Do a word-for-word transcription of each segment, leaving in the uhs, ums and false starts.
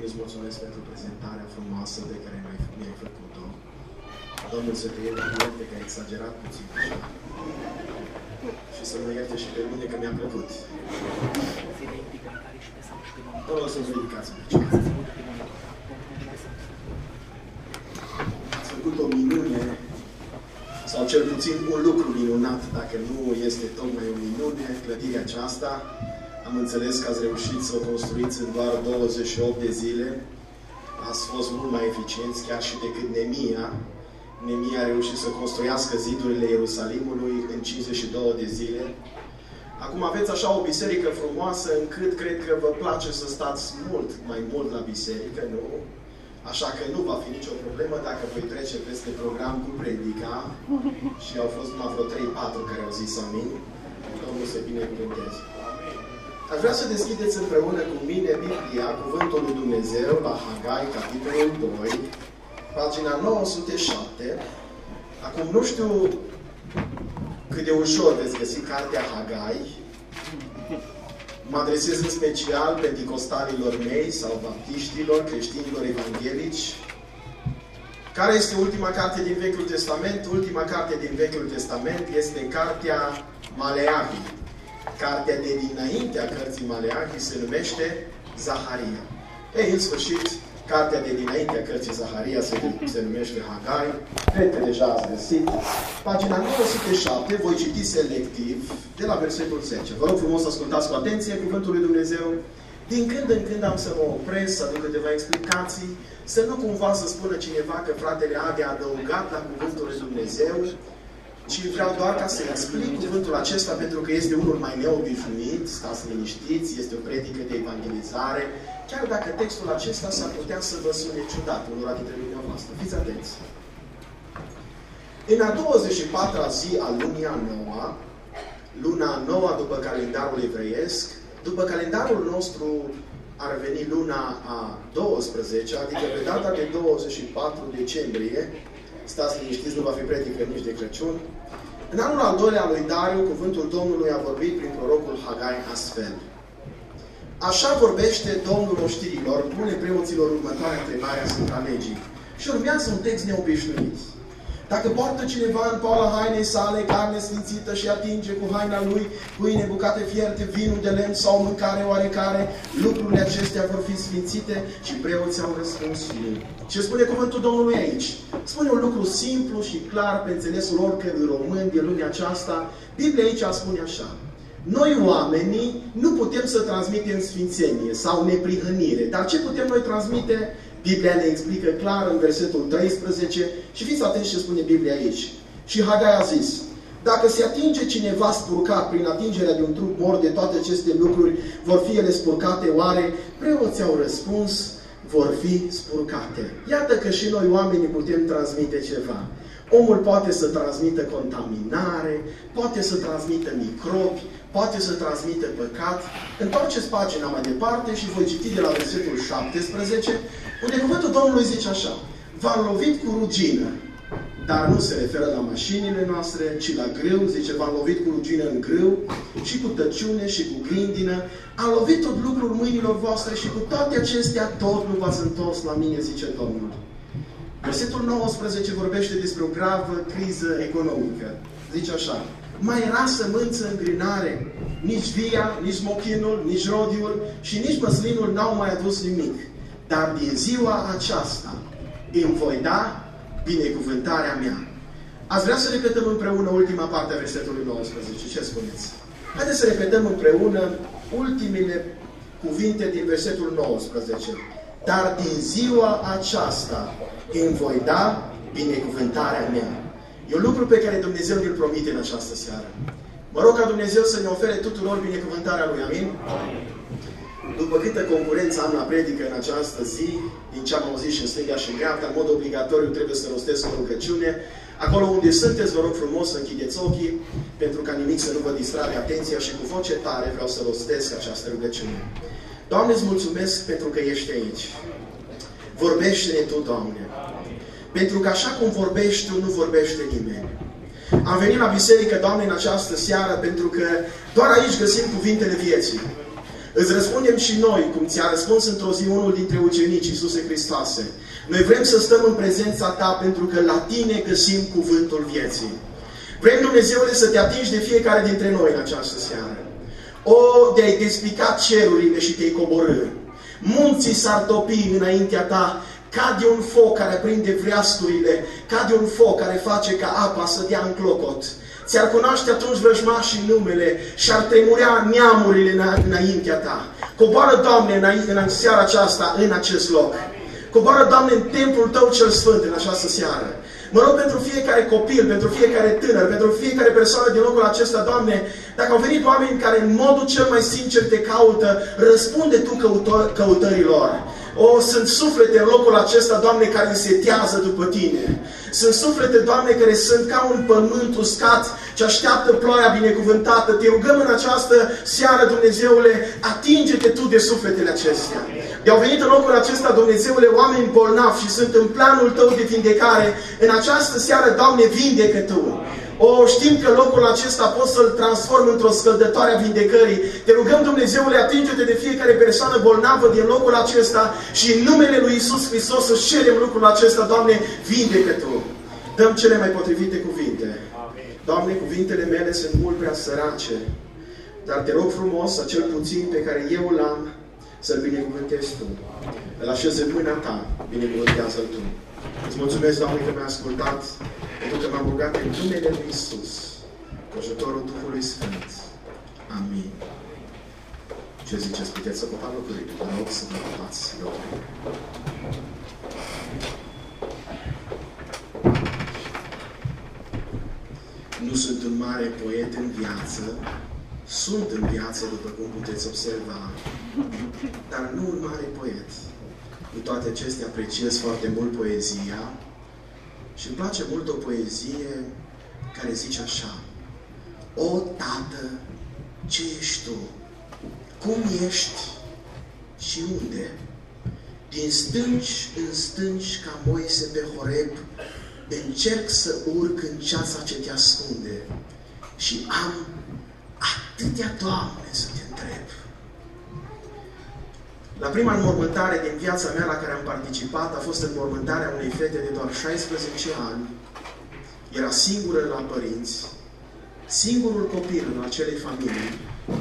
Cătălin, îți mulțumesc pentru prezentarea frumoasă pe care mi-ai făcut-o. Domnul să te ierte că ai exagerat puțin așa. Și să mă ierte și pe mine că mi-a plăcut. Vă rog să-ți ridicați în picioare. Ați făcut o minune, sau cel puțin un lucru minunat, dacă nu este tocmai o minune, clădirea aceasta. Am înțeles că ați reușit să o construiți în doar douăzeci și opt de zile. Ați fost mult mai eficienți, chiar și decât Nemia. Nemia a reușit să construiască zidurile Ierusalimului în cincizeci și două de zile. Acum aveți așa o biserică frumoasă, încât cred că vă place să stați mult, mai mult la biserică, nu? Așa că nu va fi nicio problemă dacă voi trece peste program cu predica. Și au fost numai vreo trei patru care au zis amin. Domnul să binecuvânteze. Aș vrea să deschideți împreună cu mine Biblia, Cuvântul lui Dumnezeu, la Hagai, capitolul doi, pagina nouă sute șapte. Acum nu știu cât de ușor veți găsi cartea Hagai. Mă adresez în special penticostalilor mei sau baptiștilor, creștinilor evanghelici. Care este ultima carte din Vechiul Testament? Ultima carte din Vechiul Testament este cartea Maleahi. Cartea de dinaintea cărții Maleahi se numește Zaharia. Ei, în sfârșit, cartea de dinaintea cărții Zaharia se, se numește Hagai. Cred că deja ați găsit. Pagina nouă sute șapte, voi citi selectiv de la versetul zece. Vă rog frumos să ascultați cu atenție Cuvântul lui Dumnezeu. Din când în când am să mă opresc, să aduc câteva explicații, să nu cumva să spună cineva că fratele Adi a adăugat la Cuvântul lui Dumnezeu, ci vreau doar ca să explic cuvântul acesta pentru că este unul mai neobișnuit, stați liniștiți, este o predică de evangelizare, chiar dacă textul acesta s-ar putea să vă sune ciudat unora dintre dumneavoastră. Fiți atenți! În a douăzeci și patra zi a lunii a noua, luna a noua după calendarul evreiesc, după calendarul nostru ar veni luna a douăsprezecea, adică pe data de douăzeci și patru decembrie, stați liniștiți, nu va fi predică nici de Crăciun. În anul al doilea lui Dariu, cuvântul Domnului a vorbit prin prorocul Hagai astfel. Așa vorbește Domnul oștirilor, pune preoților următoarea întrebare asupra legii. Și urmează un text neobișnuit. Dacă poartă cineva în poala hainei sale carne sfințită și atinge cu haina lui pâine, bucate fierte, vinul de lemn sau mâncare oarecare, lucrurile acestea vor fi sfințite și preoții au răspuns nu. Ce spune cuvântul Domnului aici? Spune un lucru simplu și clar pe înțelesul oricărui român din lumea aceasta. Biblia aici spune așa. Noi oamenii nu putem să transmitem sfințenie sau neprihănire, dar ce putem noi transmite? Biblia ne explică clar în versetul treisprezece și fiți atenți ce spune Biblia aici. Și Hagai a zis, dacă se atinge cineva spurcat prin atingerea de un trup mort de toate aceste lucruri, vor fi ele spurcate oare? Preoții au răspuns, vor fi spurcate. Iată că și noi oamenii putem transmite ceva. Omul poate să transmită contaminare, poate să transmită microbi, poate să transmită păcat. Întoarceți pagina mai departe și voi citi de la versetul șaptesprezece, unde cuvântul Domnului zice așa. V-am lovit cu rugină, dar nu se referă la mașinile noastre, ci la grâu, zice, v-am lovit cu rugină în grâu, și cu tăciune, și cu grindină. Am lovit tot lucrul mâinilor voastre și cu toate acestea tot nu v-ați întors la mine, zice Domnul. Versetul nouăsprezece vorbește despre o gravă criză economică. Zice așa. Mai era sămânță în grinare, nici via, nici mochinul, nici rodiul și nici măslinul n-au mai adus nimic. Dar din ziua aceasta îmi voi da binecuvântarea mea. Ați vrea să repetăm împreună ultima parte a versetului nouăsprezece. Ce spuneți? Haideți să repetăm împreună ultimele cuvinte din versetul nouăsprezece. Dar din ziua aceasta îmi voi da binecuvântarea mea. E un lucru pe care Dumnezeu ne-l promite în această seară. Mă rog ca Dumnezeu să ne ofere tuturor binecuvântarea Lui. Amin? După câtă concurență am la predică în această zi, din ce am auzit și în stânga și în dreapta, în mod obligatoriu trebuie să rostesc o rugăciune. Acolo unde sunteți, vă rog frumos să închideți ochii, pentru ca nimic să nu vă distrage atenția și cu voce tare vreau să rostesc această rugăciune. Doamne, îți mulțumesc pentru că ești aici. Vorbește-ne Tu, Doamne. Pentru că așa cum vorbești Tu, nu vorbește nimeni. Am venit la biserică, Doamne, în această seară pentru că doar aici găsim cuvintele vieții. Îți răspundem și noi, cum ți-a răspuns într-o zi unul dintre ucenici, Iisuse Hristoase. Noi vrem să stăm în prezența Ta pentru că la Tine găsim cuvântul vieții. Vrem, Dumnezeule, să Te atingi de fiecare dintre noi în această seară. O, de-ai despicat cerurile și Te-ai coborâ. Munții s-ar topi înaintea Ta, ca de un foc care aprinde vreascurile, ca de un foc care face ca apa să dea în clocot. Ți-ar cunoaște atunci vrăjmașii numele și ar tremurea neamurile înaintea Ta. Coboară, Doamne, în seara aceasta, în acest loc. Coboară, Doamne, în templul Tău cel Sfânt în această seară. Mă rog pentru fiecare copil, pentru fiecare tânăr, pentru fiecare persoană din locul acesta, Doamne, dacă au venit oameni care în modul cel mai sincer Te caută, răspunde Tu căută căutărilor. O, sunt suflete în locul acesta, Doamne, care însetează după Tine. Sunt suflete, Doamne, care sunt ca un pământ uscat ce așteaptă ploaia binecuvântată. Te rugăm în această seară, Dumnezeule, atinge-te Tu de sufletele acestea. De-au venit în locul acesta, Dumnezeule, oameni bolnavi și sunt în planul Tău de vindecare. În această seară, Doamne, vindecă Tu. O, știm că locul acesta poți să-l transformi într-o scăldătoare a vindecării. Te rugăm, Dumnezeule, atinge-te de fiecare persoană bolnavă din locul acesta și în numele Lui Iisus Hristos să cerem lucrul acesta, Doamne, vindecă Tu. Dăm cele mai potrivite cuvinte. Doamne, cuvintele mele sunt mult prea sărace, dar Te rog frumos, acel puțin pe care eu l-am, să-l binecuvântezi Tu. Îl așez în mâna Ta, binecuvântează-l Tu. Îți mulțumesc, Doamne, că mi-ai ascultat, pentru că m-am rugat în numele Lui Iisus, cu ajutorul Duhului Sfânt. Amin. Ce ziceți? Puteți să ocupați locurile. Vă rog să vă ocupați locurile. Nu sunt un mare poet în viață, sunt în viață, după cum puteți observa, dar nu un mare poet. Cu toate acestea apreciez foarte mult poezia și îmi place mult o poezie care zice așa: O, Tată, ce ești Tu? Cum ești și unde? Din stânci în stânci ca Moise pe Horeb, încerc să urc în ceața ce Te ascunde și am atâtea, Doamne, să Te întreb. La prima înmormântare din viața mea la care am participat a fost înmormântarea unei fete de doar șaisprezece ani. Era singură la părinți, singurul copil în acelei familii.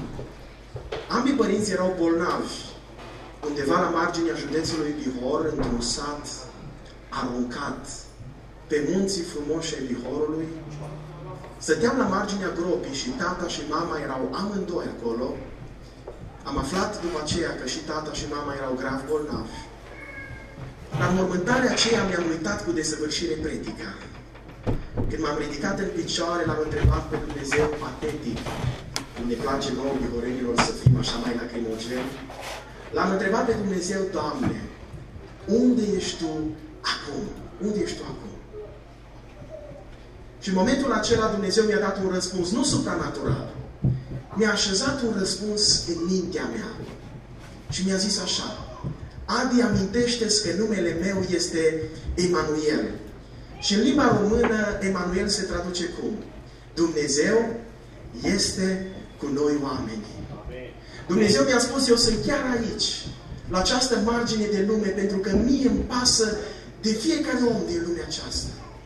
Ambii părinți erau bolnavi, undeva la marginea județului Bihor, într-un sat aruncat pe munții frumoși ai Bihorului. Stăteam la marginea gropii și tata și mama erau amândoi acolo. Am aflat după aceea că și tata și mama erau grav bolnavi. La înmormântarea aceea mi-am uitat cu desăvârșire predica. Când m-am ridicat în picioare, l-am întrebat pe Dumnezeu patetic, cum ne place nouă bihorenilor să fim așa mai lacrimogeni, l-am întrebat pe Dumnezeu: Doamne, unde ești Tu acum? Unde ești Tu acum? Și în momentul acela Dumnezeu mi-a dat un răspuns, nu supranatural. Mi-a așezat un răspuns în mintea mea. Și mi-a zis așa: Adi, amintește-ți că numele meu este Emanuel. Și în limba română, Emanuel se traduce cum? Dumnezeu este cu noi oamenii. Dumnezeu mi-a spus: eu sunt chiar aici, la această margine de lume, pentru că mie îmi pasă de fiecare om din lumea aceasta.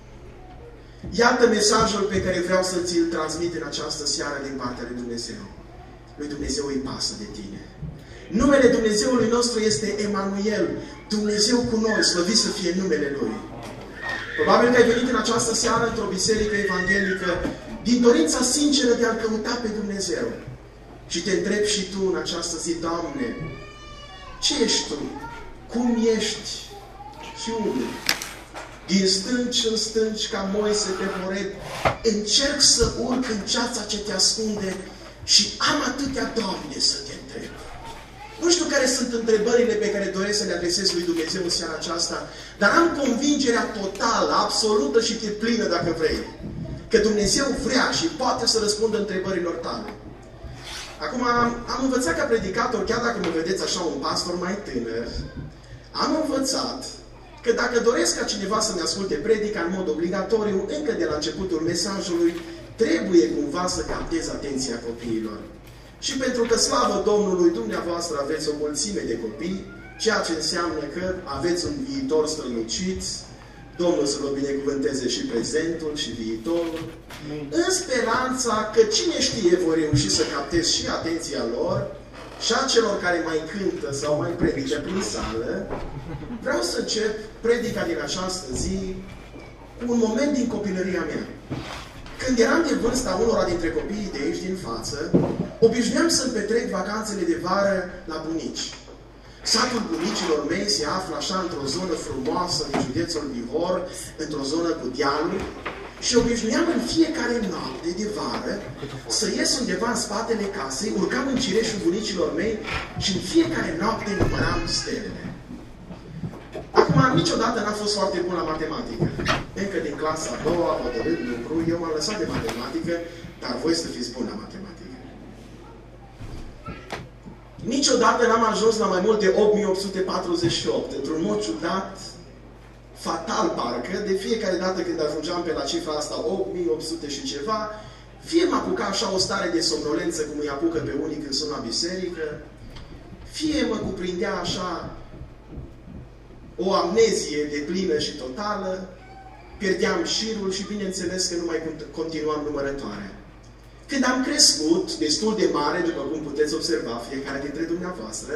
Iată mesajul pe care vreau să ți-l transmit în această seară din partea lui Dumnezeu. Lui Dumnezeu îi pasă de tine. Numele Dumnezeului nostru este Emanuel, Dumnezeu cu noi, slăvit să fie numele Lui. Probabil că ai venit în această seară într-o biserică evanghelică din dorința sinceră de a-L căuta pe Dumnezeu. Și te întrebi și tu în această zi: Doamne, ce ești Tu? Cum ești? Și unde? Din stânci în stânci, ca Moise pe Horeb, încerc să urc în ceața ce Te ascunde și am atâtea, Doamne, să Te întreb. Nu știu care sunt întrebările pe care doresc să le adresez lui Dumnezeu în seara aceasta, dar am convingerea totală, absolută și deplină, dacă vrei, că Dumnezeu vrea și poate să răspundă întrebărilor tale. Acum, am învățat ca predicator, chiar dacă mă vedeți așa un pastor mai tânăr, am învățat că dacă doresc ca cineva să-mi asculte predica în mod obligatoriu, încă de la începutul mesajului, trebuie cumva să captez atenția copiilor. Și pentru că, slavă Domnului, dumneavoastră aveți o mulțime de copii, ceea ce înseamnă că aveți un viitor strălucit, Domnul să vă binecuvânteze și prezentul și viitorul, în speranța că cine știe vor reuși să captez și atenția lor și a celor care mai cântă sau mai predică prin sală. Vreau să încep predica din această zi cu un moment din copilăria mea. Când eram de vârsta unora dintre copiii de aici din față, obișnuiam să-mi petrec vacanțele de vară la bunici. Satul bunicilor mei se află așa într-o zonă frumoasă din județul Bihor, într-o zonă cu dealuri, și obișnuiam în fiecare noapte de vară să ies undeva în spatele casei, urcam în cireșul bunicilor mei și în fiecare noapte număram stelele. Acum, niciodată n-am fost foarte bun la matematică. Încă din clasa a doua, hotărât lucru, eu m-am lăsat de matematică, dar voi să fiți buni la matematică. Niciodată n-am ajuns la mai mult de opt mii opt sute patruzeci și opt. Într-un mod ciudat, fatal parcă, de fiecare dată când ajungeam pe la cifra asta, opt mii opt sute și ceva, fie mă apuca așa o stare de somnolență cum îi apucă pe unii când sunt la biserică, fie mă cuprindea așa o amnezie de plină și totală, pierdeam șirul și bineînțeles că nu mai continuam numărătoarea. Când am crescut, destul de mare, după cum puteți observa fiecare dintre dumneavoastră,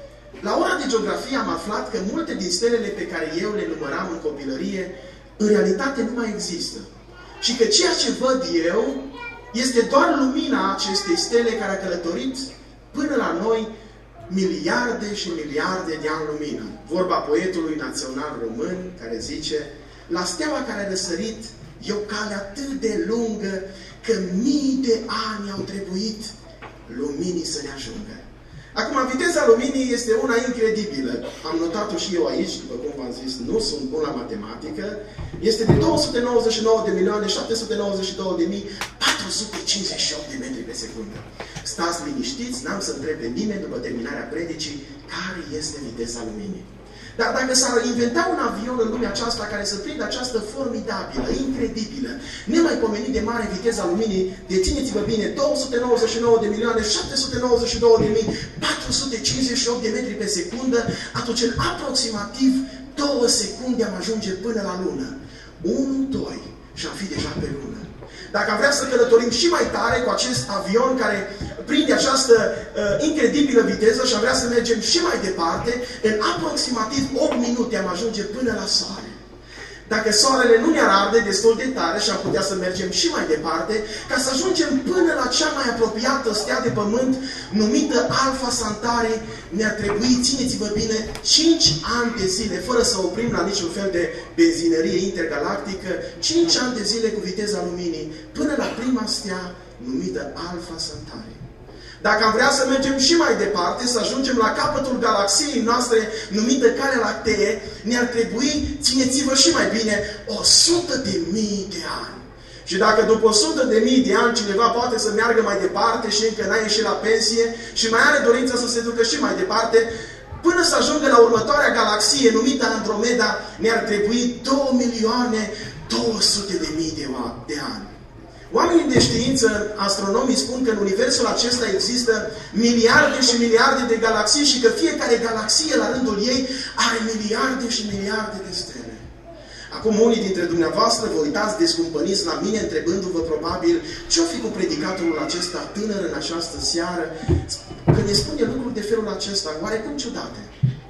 la ora de geografie am aflat că multe din stelele pe care eu le număram în copilărie, în realitate nu mai există. Și că ceea ce văd eu este doar lumina acestei stele care a călătorit până la noi miliarde și miliarde de ani lumină. Vorba poetului național român care zice: la steaua care a răsărit e o cale atât de lungă că mii de ani au trebuit luminii să ne ajungă. Acum, viteza luminii este una incredibilă. Am notat-o și eu aici, după cum v-am zis, nu sunt bun la matematică. Este de două sute nouăzeci și nouă de milioane șapte sute nouăzeci și două de mii patru sute cincizeci și opt de metri pe secundă. Stați liniștiți, n-am să întreb pe nimeni după terminarea predicii care este viteza luminii. Dar dacă s-ar inventa un avion în lumea aceasta care să prindă această formidabilă, incredibilă, nemaipomenit de mare viteza luminii, dețineți-vă bine, două sute nouăzeci și nouă de milioane șapte sute nouăzeci și două de mii patru sute cincizeci și opt de metri pe secundă, atunci în aproximativ două secunde am ajunge până la lună. unu, doi și am fi deja pe lună. Dacă am vrea să călătorim și mai tare cu acest avion care prinde această uh, incredibilă viteză și am vrea să mergem și mai departe, în aproximativ opt minute am ajunge până la soare. Dacă soarele nu ne-ar arde destul de tare și am putea să mergem și mai departe, ca să ajungem până la cea mai apropiată stea de pământ, numită Alpha Centauri, ne-ar trebui, țineți-vă bine, cinci ani de zile, fără să oprim la niciun fel de benzinărie intergalactică, cinci ani de zile cu viteza luminii, până la prima stea numită Alpha Centauri. Dacă am vrea să mergem și mai departe, să ajungem la capătul galaxiei noastre numită Calea Lactee, ne-ar trebui, țineți-vă și mai bine, o sută de mii de ani. Și dacă după o sută de mii de ani cineva poate să meargă mai departe și încă n-a ieșit la pensie și mai are dorința să se ducă și mai departe, până să ajungă la următoarea galaxie numită Andromeda, ne-ar trebui două milioane două sute de mii de ani. Oamenii de știință, astronomii, spun că în universul acesta există miliarde și miliarde de galaxii și că fiecare galaxie la rândul ei are miliarde și miliarde de stele. Acum unii dintre dumneavoastră vă uitați descumpăniți la mine întrebându-vă probabil ce-o fi cu predicatorul acesta tânăr în această seară când ne spune lucruri de felul acesta, oarecum ciudate.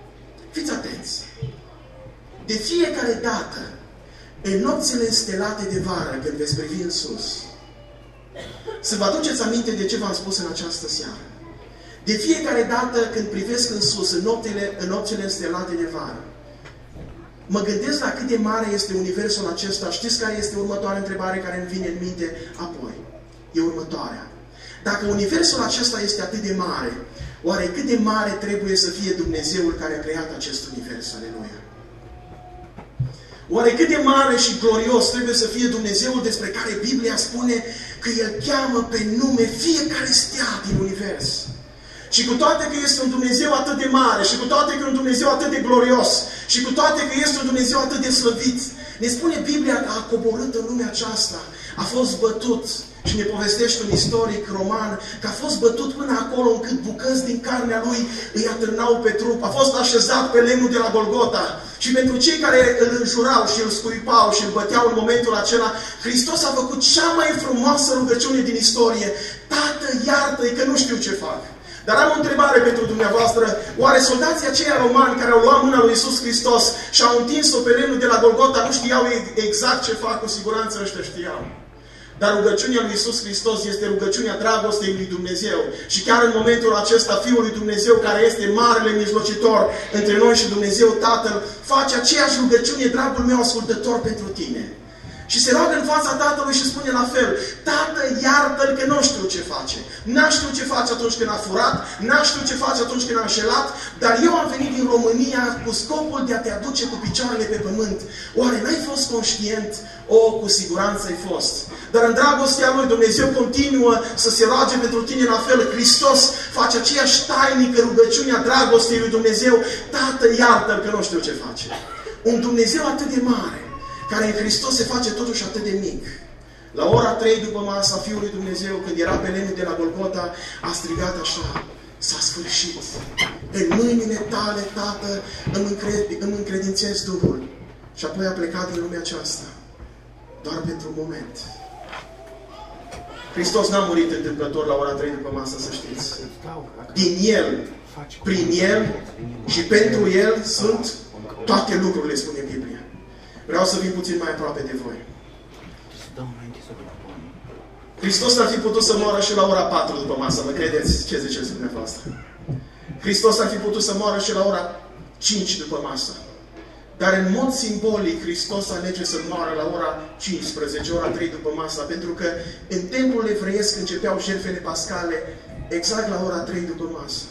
Fiți atenți! De fiecare dată, în nopțile înstelate de vară, când veți privi în sus, să vă aduceți aminte de ce v-am spus în această seară. De fiecare dată când privesc în sus, în nopțile, în nopțile înstelate de vară, mă gândesc la cât de mare este universul acesta. Știți care este următoarea întrebare care îmi vine în minte apoi? E următoarea. Dacă universul acesta este atât de mare, oare cât de mare trebuie să fie Dumnezeul care a creat acest univers? Aleluia! Oare cât de mare și glorios trebuie să fie Dumnezeul despre care Biblia spune că El cheamă pe nume fiecare stea din univers? Și cu toate că este un Dumnezeu atât de mare, și cu toate că e un Dumnezeu atât de glorios, și cu toate că este un Dumnezeu atât de slăvit, ne spune Biblia că a coborât în lumea aceasta, a fost bătut Și ne povestește un istoric roman că a fost bătut până acolo încât bucăți din carnea lui îi atârnau pe trup. A fost așezat pe lemnul de la Golgota. Și pentru cei care îl înjurau și îl scuipau și îl băteau în momentul acela, Hristos a făcut cea mai frumoasă rugăciune din istorie. Tată, iartă-i că nu știu ce fac. Dar am o întrebare pentru dumneavoastră. Oare soldații aceia romani care au luat mâna lui Iisus Hristos și au întins-o pe lemnul de la Golgota nu știau exact ce fac? Cu siguranță ăștia știau. Dar rugăciunea lui Iisus Hristos este rugăciunea dragostei lui Dumnezeu. Și chiar în momentul acesta, Fiul lui Dumnezeu, care este marele mijlocitor între noi și Dumnezeu Tatăl, face aceeași rugăciune, dragul meu ascultător, pentru tine. Și se roagă în fața Tatălui și spune la fel: Tată, iartă-l că nu știu ce face. N-a știu ce face atunci când a furat, n-a știu ce face atunci când a înșelat, dar eu am venit din România cu scopul de a te aduce cu picioarele pe pământ. Oare n-ai fost conștient? O, cu siguranță ai fost. Dar în dragostea lui Dumnezeu continuă să se roage pentru tine la fel. Hristos face aceeași tainică rugăciune a dragostei lui Dumnezeu: Tată, iartă-l că nu știu ce face. Un Dumnezeu atât de mare, care în Hristos se face totuși atât de mic. La ora trei după masa, Fiul lui Dumnezeu, când era pe lemnul de la Golgota, a strigat așa: s-a sfârșit. În mâinile tale, Tată, îmi, încred, îmi încredințez Duhul. Și apoi a plecat din lumea aceasta. Doar pentru un moment. Hristos n-a murit întâmplător la ora trei după masă, să știți. Din El, prin El și pentru El sunt toate lucrurile, spune Biblia. Vreau să vin puțin mai aproape de voi. Hristos ar fi putut să moară și la ora patru după masă. Vă credeți ce ziceți dumneavoastră? Hristos ar fi putut să moară și la ora cinci după masă. Dar în mod simbolic, Hristos alege să moară la ora cincisprezece, ora trei după masa, pentru că în templul evreiesc începeau jertfele pascale exact la ora trei după masă.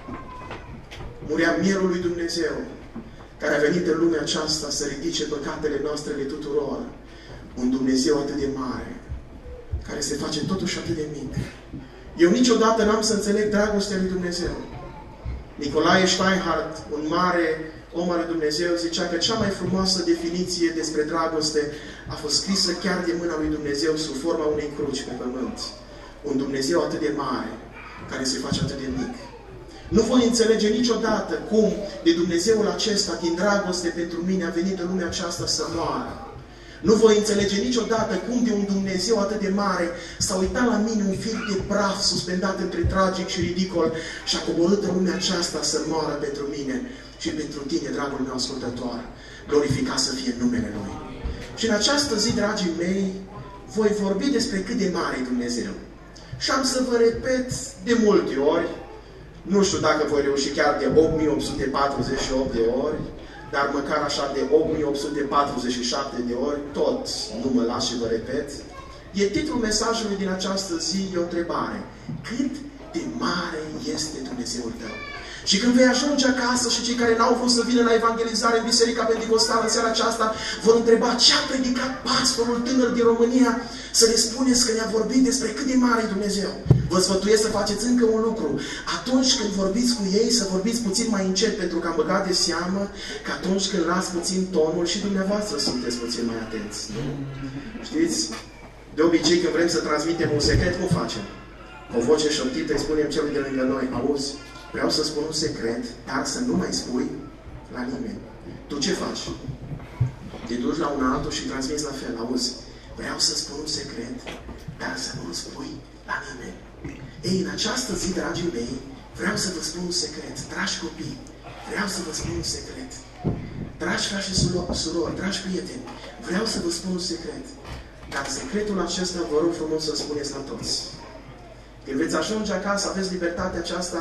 Murea Mielul lui Dumnezeu, care a venit în lumea aceasta să ridice păcatele noastre de tuturor. Un Dumnezeu atât de mare, care se face totuși atât de mic. Eu niciodată n-am să înțeleg dragostea lui Dumnezeu. Nicolae Steinhardt, un mare om al lui Dumnezeu, zicea că cea mai frumoasă definiție despre dragoste a fost scrisă chiar de mâna lui Dumnezeu sub forma unei cruci pe pământ. Un Dumnezeu atât de mare, care se face atât de mic. Nu voi înțelege niciodată cum de Dumnezeul acesta, din dragoste pentru mine, a venit în lumea aceasta să moară. Nu voi înțelege niciodată cum de un Dumnezeu atât de mare s-a uitat la mine un fir de praf suspendat între tragic și ridicol și a coborât în lumea aceasta să moară pentru mine și pentru tine, dragul meu ascultător. Glorificat să fie numele Lui. Și în această zi, dragii mei, voi vorbi despre cât de mare e Dumnezeu. Și am să vă repet de multe ori, nu știu dacă voi reuși chiar de opt mii opt sute patruzeci și opt de ori, dar măcar așa de opt mii opt sute patruzeci și șapte de ori, tot nu mă las și vă repet. E titlul mesajului din această zi, e o întrebare. Cât de mare este Dumnezeul tău? Și când vei ajunge acasă și cei care n-au vrut să vină la evangelizare în Biserica Pentecostală în seara aceasta vor întreba ce a predicat pastorul tânăr din România, să le spuneți că ne-a vorbit despre cât de mare e Dumnezeu. Vă sfătuiesc să faceți încă un lucru. Atunci când vorbiți cu ei, să vorbiți puțin mai încet, pentru că am băgat de seamă că atunci când las puțin tonul și dumneavoastră sunteți puțin mai atenți. Nu? Știți? De obicei când vrem să transmitem un secret, cum facem? Cu o voce șoptită îi spunem celui de lângă noi: auzi, vreau să spun un secret, dar să nu mai spui la nimeni. Tu ce faci? Te duci la un altul și transmiți la fel: auzi, vreau să spun un secret, dar să nu spui la nimeni. Ei, în această zi, dragii mei, vreau să vă spun un secret. Dragi copii, vreau să vă spun un secret. Dragi frați și surori, dragi prieteni, vreau să vă spun un secret. Dar secretul acesta vă rog frumos să spuneți la toți. Când veți ajunge acasă, aveți libertatea aceasta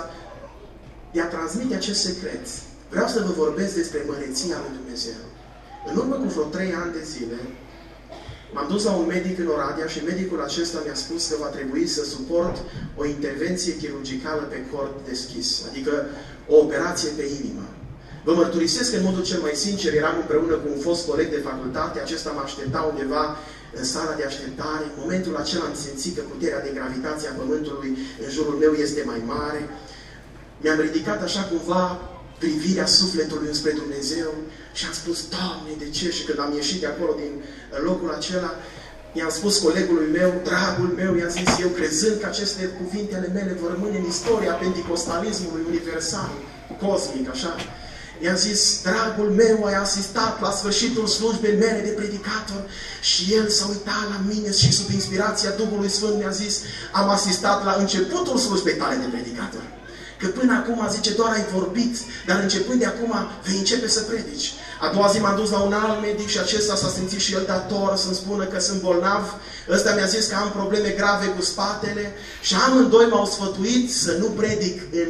de a transmite acest secret. Vreau să vă vorbesc despre măreția lui Dumnezeu. În urmă cu vreo trei ani de zile, m-am dus la un medic în Oradea și medicul acesta mi-a spus că va trebui să suport o intervenție chirurgicală pe cord deschis, adică o operație pe inimă. Vă mărturisesc că în modul cel mai sincer eram împreună cu un fost coleg de facultate, acesta mă aștepta undeva în sala de așteptare. În momentul acela am simțit că puterea de gravitație a Pământului în jurul meu este mai mare. Mi-am ridicat așa cumva privirea sufletului înspre Dumnezeu și am spus: Doamne, de ce? Și când am ieșit de acolo din locul acela, I-am spus colegului meu, dragul meu, i-am zis eu, crezând că aceste cuvinte ale mele vor rămâne în istoria penticostalismului universal, cosmic, așa. I-am zis, dragul meu, ai asistat la sfârșitul slujbei mele de predicator și el s-a uitat la mine și sub inspirația Duhului Sfânt mi-a zis, am asistat la începutul slujbei tale de predicator. Că până acum, zice, doar ai vorbit, dar începând de acum vei începe să predici. A doua zi m-am dus la un alt medic și acesta s-a simțit și el dator să-mi spună că sunt bolnav. Ăsta mi-a zis că am probleme grave cu spatele și amândoi m-au sfătuit să nu predic în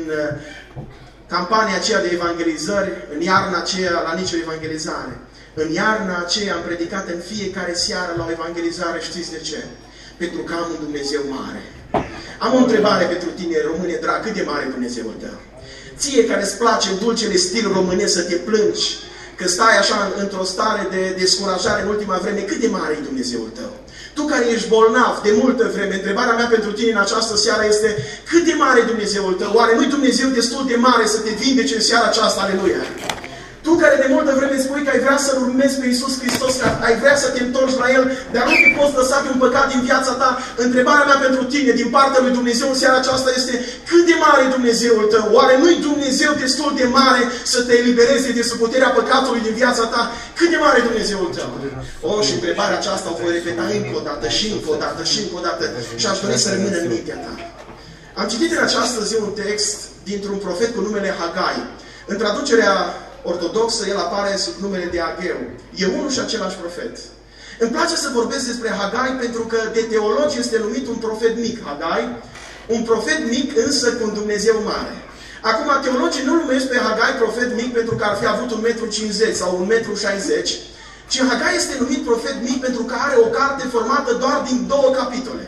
campania aceea de evangelizări, în iarna aceea la nicio evangelizare. În iarna aceea am predicat în fiecare seară la o evangelizare, știți de ce? Pentru că am un Dumnezeu mare. Am o întrebare pentru tine, române drag, cât de mare e Dumnezeul tău? Ție care îți place dulcele stil românesc să te plângi, că stai așa într-o stare de descurajare în ultima vreme, cât de mare e Dumnezeul tău? Tu care ești bolnav de multă vreme, întrebarea mea pentru tine în această seară este, cât de mare e Dumnezeul tău? Oare nu-i Dumnezeu destul de mare să te vindece în seara aceasta? Aleluia! Tu care de multă vreme spui că ai vrea să-L urmezi pe Iisus Hristos, că ai vrea să te întorci la El, dar nu te poți lăsa de un păcat din viața ta, întrebarea mea pentru tine, din partea lui Dumnezeu în seara aceasta este, cât de mare e Dumnezeul tău? Oare nu-i Dumnezeu destul de mare să te elibereze de sub puterea păcatului din viața ta? Cât de mare e Dumnezeul tău? O, și întrebarea aceasta o voi repeta încă o dată, și încă o dată, și încă o dată, și aș dori să rămână în mintea ta. Am citit în această zi un text dintr-un profet cu numele Hagai. În traducerea ortodoxă, el apare sub numele de Ageu. E unul și același profet. Îmi place să vorbesc despre Hagai pentru că de teologi este numit un profet mic, Hagai, un profet mic însă cu un Dumnezeu mare. Acum, teologii nu numesc pe Hagai profet mic pentru că ar fi avut un metru cincizeci sau un metru șaizeci, ci Hagai este numit profet mic pentru că are o carte formată doar din două capitole.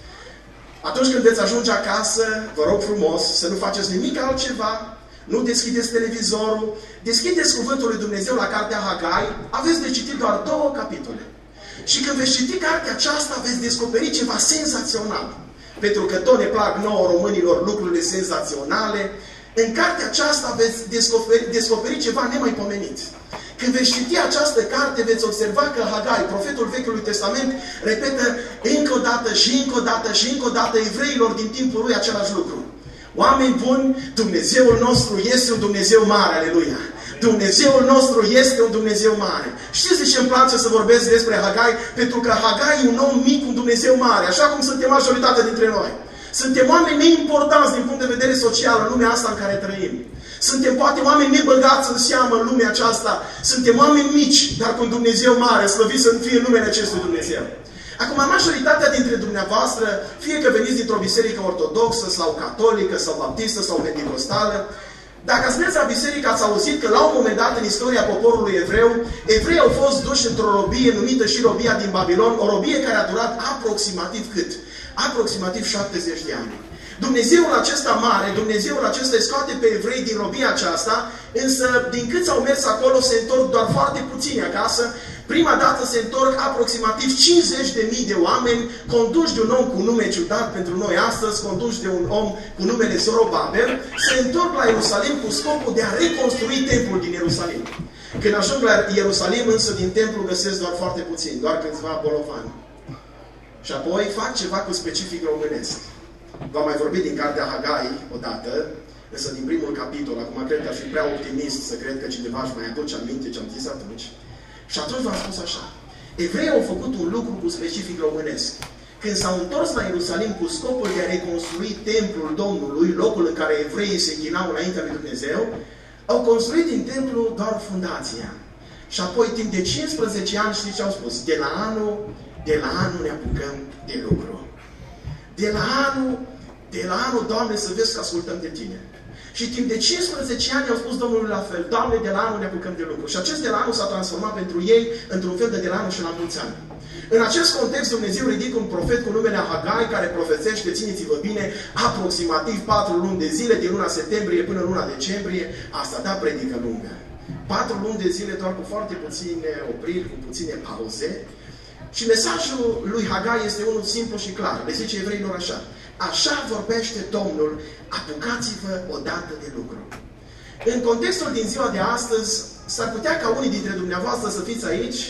Atunci când veți ajunge acasă, vă rog frumos să nu faceți nimic altceva, nu deschideți televizorul, deschideți Cuvântul lui Dumnezeu la cartea Hagai, aveți de citit doar două capitole. Și când veți citi cartea aceasta, veți descoperi ceva senzațional. Pentru că tot ne plac nouă românilor lucrurile senzaționale, în cartea aceasta veți descoperi, descoperi ceva nemaipomenit. Când veți citi această carte, veți observa că Hagai, profetul Vechiului Testament, repetă încă o dată și încă o dată și încă o dată evreilor din timpul lui același lucru. Oameni buni, Dumnezeul nostru este un Dumnezeu mare, aleluia! Dumnezeul nostru este un Dumnezeu mare. Știți de ce îmi place să vorbesc despre Hagai? Pentru că Hagai e un om mic, un Dumnezeu mare, așa cum suntem majoritatea dintre noi. Suntem oameni neimportanți din punct de vedere social în lumea asta în care trăim. Suntem poate oameni nebăgați în seamă în lumea aceasta. Suntem oameni mici, dar cu un Dumnezeu mare, slăvit să fie numele acestui Dumnezeu. Acum, majoritatea dintre dumneavoastră, fie că veniți dintr-o biserică ortodoxă sau catolică sau baptistă sau pentecostală, dacă ați mers la biserică, ați auzit că la un moment dat în istoria poporului evreu, evrei au fost duși într-o robie numită și robia din Babilon, o robie care a durat aproximativ cât? Aproximativ șaptezeci de ani. Dumnezeul acesta mare, Dumnezeul acesta îi scoate pe evrei din robia aceasta, însă din cât s-au mers acolo se întorc doar foarte puțini acasă. Prima dată se întorc aproximativ cincizeci de mii de oameni conduși de un om cu nume ciudat pentru noi astăzi, conduși de un om cu numele Zorobabel, se întorc la Ierusalim cu scopul de a reconstrui templul din Ierusalim. Când ajung la Ierusalim, însă din templu găsesc doar foarte puțini, doar câțiva bolovani. Și apoi fac ceva cu specific românesc. V-am mai vorbit din cartea Hagai odată, însă din primul capitol, acum cred că aș fi prea optimist să cred că cineva își mai aduce aminte ce am zis atunci. Și atunci v-am spus așa, evreii au făcut un lucru cu specific românesc. Când s-au întors la Ierusalim cu scopul de a reconstrui templul Domnului, locul în care evreii se închinau înaintea lui Dumnezeu, au construit din templu doar fundația. Și apoi, timp de cincisprezece ani, știți ce au spus? De la anul, de la anul ne apucăm de lucru. De la anul, de la anul, Doamne, să vezi că ascultăm de Tine. Și timp de cincisprezece ani au spus Domnului la fel, Doamne, de la anul ne apucăm de lucru. Și acest de la anul s-a transformat pentru ei într-un fel de de la anul și la mulți ani. În acest context, Dumnezeu ridică un profet cu numele Hagai, care profețește, țineți-vă bine, aproximativ patru luni de zile, din luna septembrie până în luna decembrie. Asta da predică lungă. Patru luni de zile doar cu foarte puține opriri, cu puține pauze. Și mesajul lui Hagai este unul simplu și clar. Le zice evreilor așa: așa vorbește Domnul, apucați-vă odată de lucru. În contextul din ziua de astăzi, s-ar putea ca unii dintre dumneavoastră să fiți aici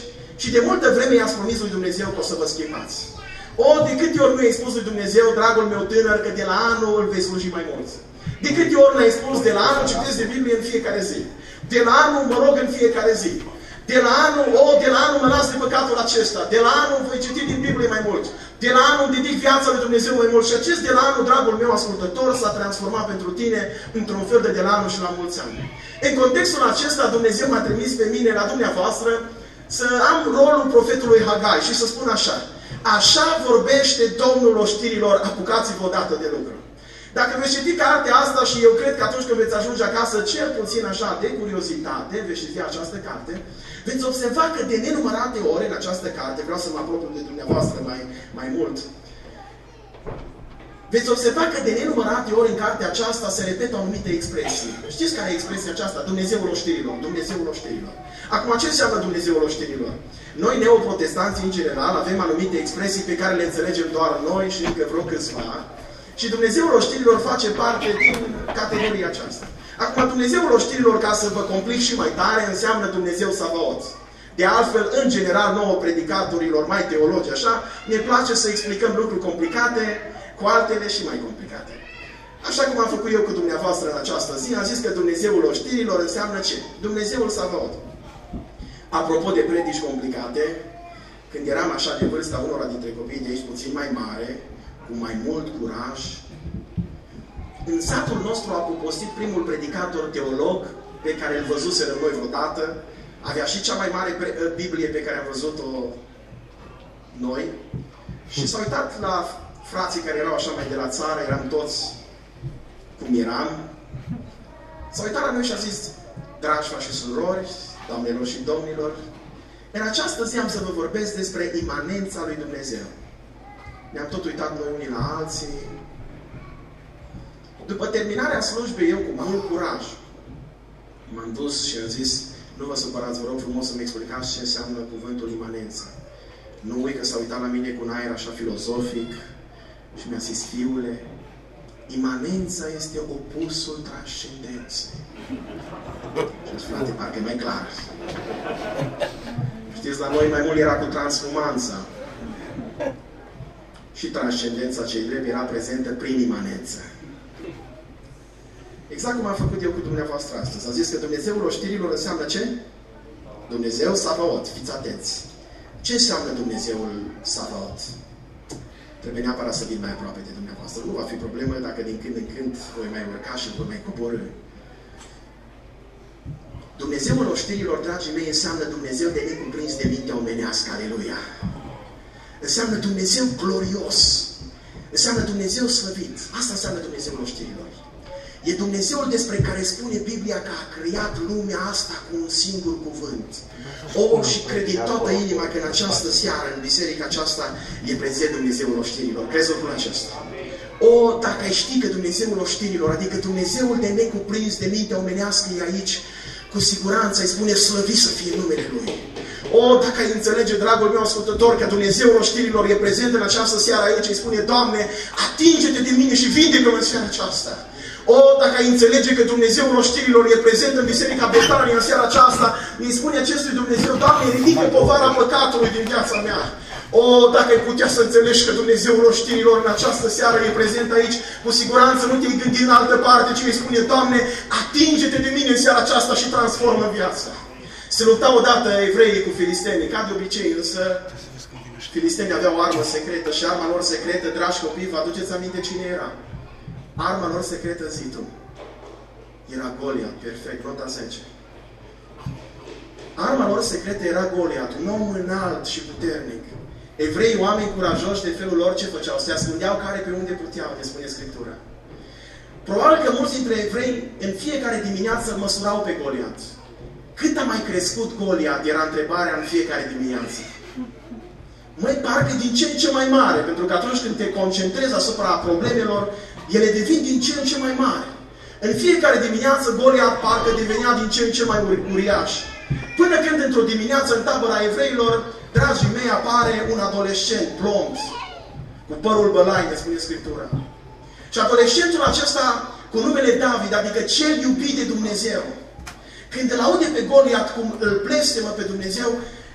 Și de multă vreme i-ați promis lui Dumnezeu că o să vă schimbați. O, de câte ori nu i-ai spus lui Dumnezeu, dragul meu tânăr, că de la anul îl vei sluji mai mult? De câte ori n-ai spus, de la anul citesc de Biblie în fiecare zi? De la anul mă rog în fiecare zi? De la anul, o, de la anul mă las de păcatul acesta? De la anul voi citi din Biblie mai mult? De la anul dedic viața lui Dumnezeu mai mult? Și acest de la anul, dragul meu ascultător, s-a transformat pentru tine într-un fel de de la anul și la mulți ani. În contextul acesta, Dumnezeu m-a trimis pe mine la dumneavoastră să am rolul profetului Hagai și să spun așa: așa vorbește Domnul oștirilor, apucați-vă odată de lucru. Dacă veți citi cartea asta, și eu cred că atunci când veți ajunge acasă, cel puțin așa de curiozitate, veți citi această carte, veți observa că de nenumărate ori în această carte, vreau să mă apropiu de dumneavoastră mai, mai mult, veți observa că de nenumărate ori în cartea aceasta se repetă anumite expresii. Știți care e expresia aceasta? Dumnezeul oștirilor, Dumnezeul oștirilor. Acum, ce înseamnă Dumnezeul oștirilor? Noi, neoprotestanții, în general, avem anumite expresii pe care le înțelegem doar noi și încă vreo câțiva. Și Dumnezeul oștirilor face parte din categoria aceasta. Acum, Dumnezeul oștirilor, ca să vă complic și mai tare, înseamnă Dumnezeu Savaot. De altfel, în general, nouă predicatorilor, mai teologi, așa, ne place să explicăm lucruri complicate cu altele și mai complicate. Așa cum am făcut eu cu dumneavoastră în această zi, am zis că Dumnezeul oștirilor înseamnă ce? Dumnezeul Savaot. Apropo de predici complicate, când eram așa de vârsta unora dintre copiii de aici puțin mai mare, cu mai mult curaj, în satul nostru a popostit primul predicator teolog pe care îl văzuserăm noi vreodată. Avea și cea mai mare Biblie pe care am văzut-o noi. Și s-a uitat la frații care erau așa mai de la țară, eram toți cum eram. S-a uitat la noi și a zis: dragi frați și surori, doamnelor și domnilor, în această zi am să vă vorbesc despre imanența lui Dumnezeu. Ne-am tot uitat noi unii la alții. După terminarea slujbei, eu cu mult curaj m-am dus și am zis: nu vă supărați, vă rog frumos să-mi explicați ce înseamnă cuvântul imanență. Nu uit că s-a uitat la mine cu un aer așa filozofic și mi-a zis: fiule, imanența este opusul transcendenței. Și am zis: frate, parcă e mai clar. Știți, la noi mai mult era cu transhumanța. Și transcendența cei drept era prezentă prin imanență. Exact cum am făcut eu cu dumneavoastră astăzi. Am zis că Dumnezeul oștirilor înseamnă ce? Dumnezeu Savaot. Fiți atenți. Ce înseamnă Dumnezeul Savaot? Trebuie neapărat să vin mai aproape de dumneavoastră. Nu va fi problemă dacă din când în când voi mai urca și voi mai coborî. Dumnezeul oștirilor, dragii mei, înseamnă Dumnezeu de necuprins de mintea omenească. Aleluia! Înseamnă Dumnezeu glorios. Înseamnă Dumnezeu slăvit. Asta înseamnă Dumnezeul oștirilor. E Dumnezeul despre care spune Biblia că a creat lumea asta cu un singur cuvânt. O, și cred din toată inima că în această seară, în biserica aceasta, e prezent Dumnezeul oștirilor. Crezi lucrul acesta? O, dacă ai ști că Dumnezeul oștirilor, adică Dumnezeul de necuprins de mintea omenească e aici, cu siguranță îi spune: slăvit să fie numele Lui. O, dacă ai înțelege, dragul meu ascultător, că Dumnezeul oștirilor e prezent în această seară aici, îi spune: Doamne, atinge-te de mine și vindecă-mă în seara aceasta. O, dacă ai înțelege că Dumnezeul oștirilor e prezent în Biserica Betania în seara aceasta, îi spune acestui Dumnezeu: Doamne, ridică povara păcatului din viața mea. O, dacă ai putea să înțelegi că Dumnezeul oștirilor în această seară e prezent aici, cu siguranță nu te-ai gândit în altă parte, ci îi spune: Doamne, atinge-te de mine în seara aceasta și transformă viața. Se luptau odată evreii cu filistenii, ca de obicei, însă filistenii aveau o armă secretă și arma lor secretă, dragi copii, vă aduceți aminte cine era? Arma lor secretă, zi tu. Era Goliat, perfect, nota zece. Arma lor secretă era Goliat, un om înalt și puternic. Evrei, oameni curajoși de felul lor, ce făceau? Se ascundeau care pe unde puteau, ne spune Scriptura. Probabil că mulți dintre evrei în fiecare dimineață măsurau pe Goliat. Cât a mai crescut Goliat? Era întrebarea în fiecare dimineață. Măi, parcă din ce în ce mai mare, pentru că atunci când te concentrezi asupra problemelor, ele devin din ce în ce mai mari. În fiecare dimineață Goliat parcă devenea din ce în ce mai uriaș. Până când într-o dimineață în tabăra evreilor, dragii mei, apare un adolescent blond, cu părul bălai, ne spune Scriptura. Și adolescentul acesta, cu numele David, adică cel iubit de Dumnezeu, când îl aude pe Goliat cum îl blestemă pe Dumnezeu,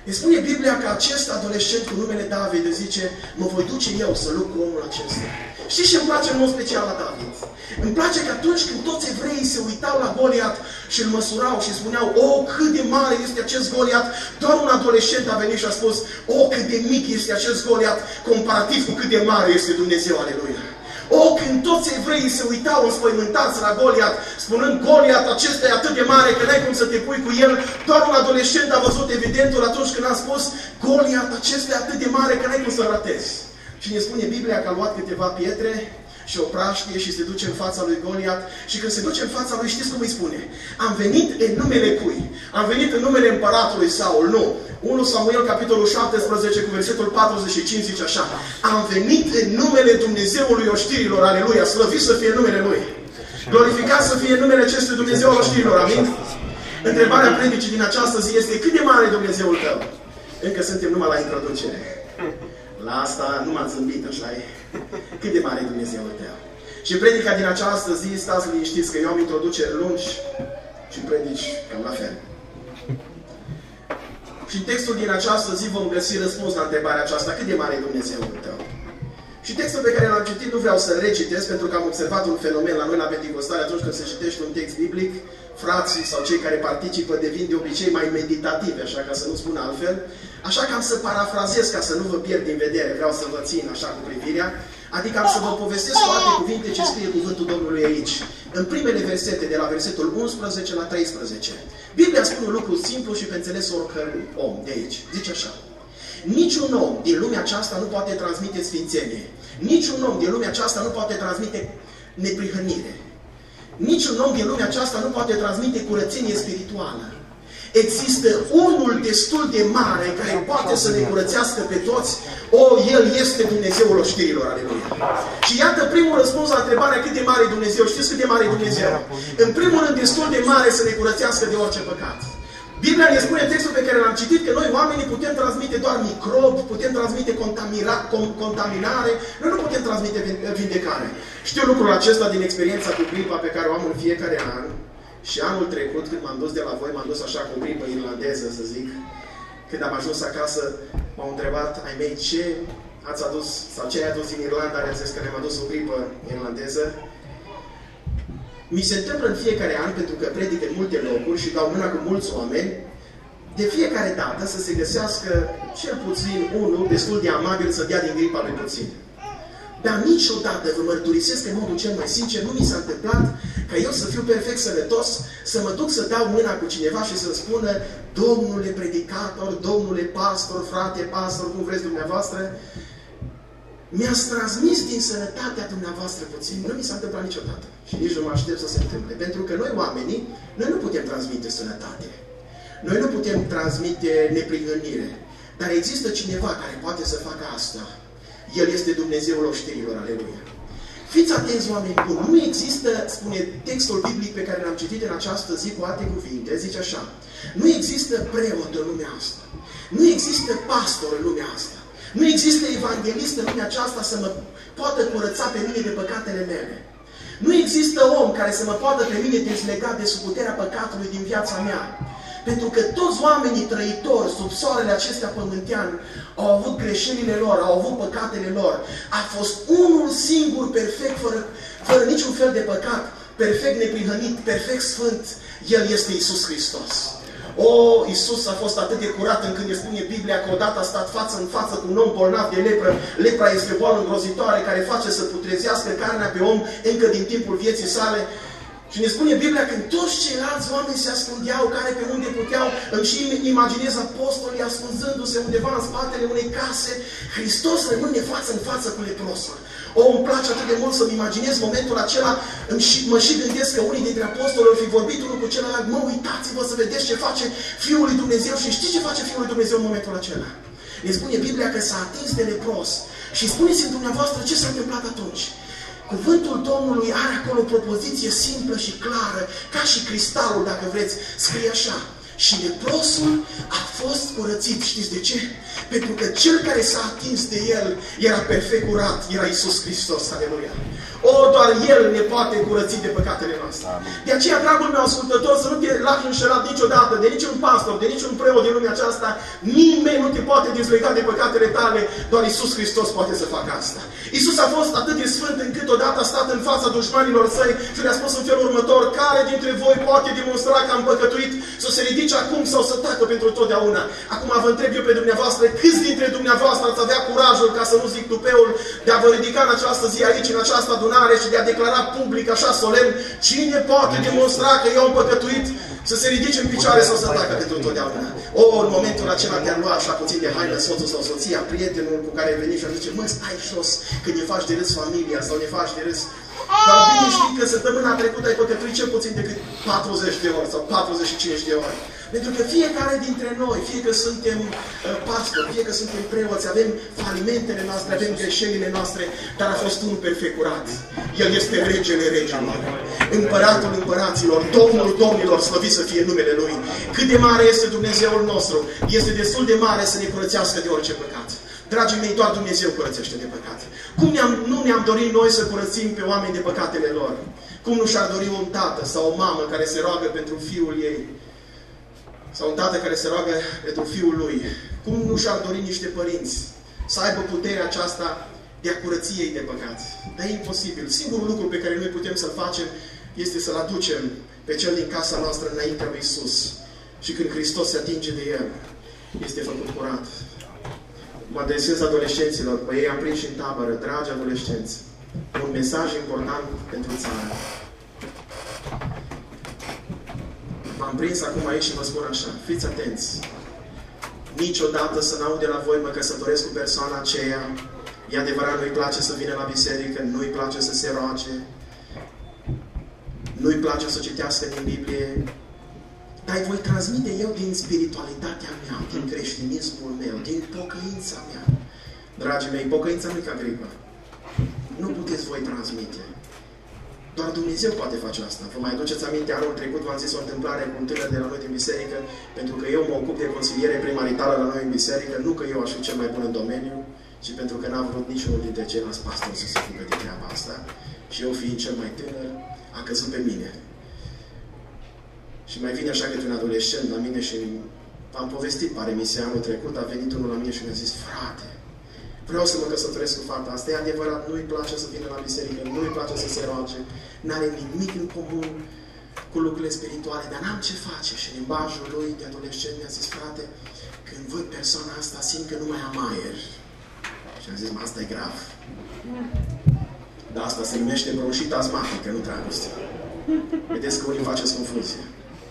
Îi spune Biblia că acest adolescent cu numele David zice, mă voi duce eu să lupt cu omul acesta. Știți ce îmi place în mod special la David? Îmi place că atunci când toți evreii se uitau la Goliat și îl măsurau și spuneau, o, cât de mare este acest Goliat, doar un adolescent a venit și a spus, o, cât de mic este acest Goliat, comparativ cu cât de mare este Dumnezeu, aleluia. O, când toți evreii se uitau înspăimântați la Goliat, spunând, Goliat acesta e atât de mare că n-ai cum să te pui cu el, doar un adolescent a văzut evidentul atunci când a spus, Goliat acesta e atât de mare că n-ai cum să ratezi. Și ne spune Biblia că a luat câteva pietre și o praștie și se duce în fața lui Goliat și când se duce în fața lui, știți cum îi spune? Am venit în numele cui? Am venit în numele împăratului Saul, nu. unu Samuel, capitolul șaptesprezece, cu versetul patruzeci și cinci, zice așa. Am venit în numele Dumnezeului oștirilor, aleluia, slăvit să fie numele Lui. Glorificat să fie numele acestui Dumnezeu al oștirilor, amin? Întrebarea predicii din această zi este, cât de mare e Dumnezeul tău? Încă suntem numai la introducere. La asta nu m-ați zâmbit, așa-i? Cât de mare e Dumnezeul tău? Și predica din această zi, stați liniștiți că eu am introduceri lungi și predici cam la fel. Și în textul din această zi vom găsi răspuns la întrebarea aceasta, cât de mare e Dumnezeul tău? Și textul pe care l-am citit nu vreau să-l recitesc, pentru că am observat un fenomen la noi la Penticostale, atunci când se citește un text biblic, frații sau cei care participă devin de obicei mai meditativi, așa ca să nu spun altfel. Așa că am să parafrazez ca să nu vă pierd din vedere, vreau să vă țin așa cu privirea, adică am să vă povestesc cu alte cuvinte ce scrie cuvântul Domnului aici. În primele versete, de la versetul unsprezece la treisprezece, Biblia spune un lucru simplu și pe înțeles oricărui om de aici. Zice așa. Niciun om din lumea aceasta nu poate transmite sfințenie. Niciun om din lumea aceasta nu poate transmite neprihănire. Niciun om din lumea aceasta nu poate transmite curățenie spirituală. Există unul destul de mare care poate să ne curățească pe toți. O, El este Dumnezeul oștirilor, aleluia. Și iată primul răspuns la întrebarea cât de mare e Dumnezeu. Știți cât de mare e Dumnezeu? În primul rând, destul de mare să ne curățească de orice păcat. Biblia ne spune în textul pe care l-am citit că noi oamenii putem transmite doar microbi, putem transmite contaminare, noi nu putem transmite vindecare. Știu lucrul acesta din experiența cu gripa pe care o am în fiecare an. Și anul trecut, când m-am dus de la voi, m-am dus așa cu o gripă irlandeză, să zic. Când am ajuns acasă, m-au întrebat ai mei ce ați adus, sau ce ai adus din Irlanda, le-am zis că ne-am adus o gripă irlandeză. Mi se întâmplă în fiecare an, pentru că predic în multe locuri și dau mâna cu mulți oameni, de fiecare dată să se găsească cel puțin unul destul de amabil să dea din gripa lui puțin. Dar niciodată, vă mărturisesc în modul cel mai sincer, nu mi s-a întâmplat ca eu să fiu perfect sănătos, să mă duc să dau mâna cu cineva și să spună domnule predicator, domnule pastor, frate pastor, cum vreți dumneavoastră, mi-ați transmis din sănătatea dumneavoastră puțin. Nu mi s-a întâmplat niciodată. Și nici nu mă aștept să se întâmple. Pentru că noi oamenii, noi nu putem transmite sănătate. Noi nu putem transmite neprihănire. Dar există cineva care poate să facă asta. El este Dumnezeul oștirilor, aleluia. Fiți atenți, oameni buni. Nu există, spune textul biblic pe care l-am citit în această zi cu alte cuvinte, zice așa. Nu există preot în lumea asta. Nu există pastor în lumea asta. Nu există evanghelist în lumea aceasta să mă poată curăța pe mine de păcatele mele. Nu există om care să mă poată pe mine dezlega de sub puterea păcatului din viața mea. Pentru că toți oamenii trăitori sub soarele acestea pământean au avut greșelile lor, au avut păcatele lor. A fost unul singur perfect, fără, fără niciun fel de păcat, perfect neprihănit, perfect sfânt. El este Iisus Hristos. O, Iisus a fost atât de curat încât ne spune Biblia că odată a stat față în față cu un om bolnav de lepră. Lepra este o boală îngrozitoare care face să putrezească carnea pe om încă din timpul vieții sale. Și ne spune Biblia că toți ceilalți oameni se ascundeau, care pe unde puteau, îmi și imaginez apostolii ascunzându-se undeva în spatele unei case. Hristos rămâne față în față cu leprosul. O, îmi place atât de mult să-mi imaginez momentul acela, îmi și, mă și gândesc că unii dintre apostoli au fi vorbit unul cu celălalt, mă, uitați-vă să vedeți ce face Fiul lui Dumnezeu. Și știți ce face Fiul lui Dumnezeu în momentul acela? Ne spune Biblia că s-a atins de lepros. Și spuneți-mi dumneavoastră ce s-a întâmplat atunci. Cuvântul Domnului are acolo o propoziție simplă și clară, ca și cristalul, dacă vreți, scrie așa. Și leprosul a fost curățit. Știți de ce? Pentru că cel care s-a atins de el era perfect curat, era Iisus Hristos. Aleluia! O, doar El ne poate curăți de păcatele noastre. De aceea, dragul meu ascultător, să nu te lași înșelat niciodată de niciun pastor, de niciun preot din lumea aceasta. Nimeni nu te poate dezlega de păcatele tale, doar Iisus Hristos poate să facă asta. Iisus a fost atât de sfânt încât odată a stat în fața dușmanilor săi și le-a spus în felul următor: care dintre voi poate demonstra că am păcătuit, să se ridice acum sau să tacă pentru totdeauna? Acum vă întreb eu pe dumneavoastră, câți dintre dumneavoastră ați avea curajul, ca să nu zic tupeul, de a vă ridica în această zi aici, în această adunare și de a declara public, așa solemn: cine poate demonstra că eu am păcătuit, să se ridice în picioare sau să tacă pentru totdeauna? O, în momentul acela te-a luat așa puțin de haină soțul sau soția, prietenul cu care ai venit și a zice: mă, stai jos, că ne faci de râs familia sau ne faci de râs. Dar bine știi că săptămâna trecută ai păcătuit cel puțin decât patruzeci de ori sau patruzeci și cinci de ori. Pentru că fiecare dintre noi, fie că suntem uh, pastori, fie că suntem preoți, avem falimentele noastre, avem greșelile noastre, dar a fost unul perfect curat. El este regele regilor, împăratul împăraților, Domnul domnilor, slăvit să fie numele Lui. Cât de mare este Dumnezeul nostru, este destul de mare să ne curățească de orice păcat. Dragii mei, doar Dumnezeu curățește de păcat. Cum ne-am, nu ne-am dorit noi să curățim pe oameni de păcatele lor? Cum nu și-ar dori un tată sau o mamă care se roagă pentru fiul ei? Sau un tată care se roagă pentru fiul lui? Cum nu și-ar dori niște părinți să aibă puterea aceasta de a curăți ei de păcat? Dar e imposibil. Singurul lucru pe care noi putem să-l facem este să-l aducem pe cel din casa noastră înaintea lui Iisus. Și când Hristos se atinge de el, este făcut curat. Mă adresez adolescenților, pe ei am prins și în tabără, dragi adolescenți, un mesaj important pentru țară. M-am prins acum aici și vă spun așa: fiți atenți. Niciodată să n-aud de la voi: mă căsătoresc cu persoana aceea, e adevărat, nu-i place să vină la biserică, nu-i place să se roage, nu-i place să citească din Biblie, dar îi voi transmite eu din spiritualitatea mea, din creștinismul meu, din pocăința mea. Dragii mei, pocăința nu-i ca gripă. Nu puteți voi transmite. Doar Dumnezeu poate face asta. Vă mai aduceți aminte, anul trecut v-am zis o întâmplare cu un tânăr de la noi din biserică, pentru că eu mă ocup de consiliere premaritală la noi în biserică, nu că eu aș fi cel mai bun în domeniu, ci pentru că n-am vrut niciunul dintre ceilalți pastori să se ocupe de treaba asta. Și eu, fiind cel mai tânăr, a căzut pe mine. Și mai vine așa câte un adolescent la mine și am povestit, pare mi se, anul trecut, a venit unul la mine și mi-a zis: frate, vreau să mă căsătoresc cu fata asta, e adevărat, nu-i place să vină la biserică, nu-i place să se roage, n-are nimic în comun cu lucrurile spirituale, dar n-am ce face. Și în limbajul lui de adolescent mi-a zis: frate, când văd persoana asta, simt că nu mai am aer. Și am zis: mă, asta e grav. Dar asta se numește bronșită astmatică, nu dragoste. Vedeți că unii faceți confuzie.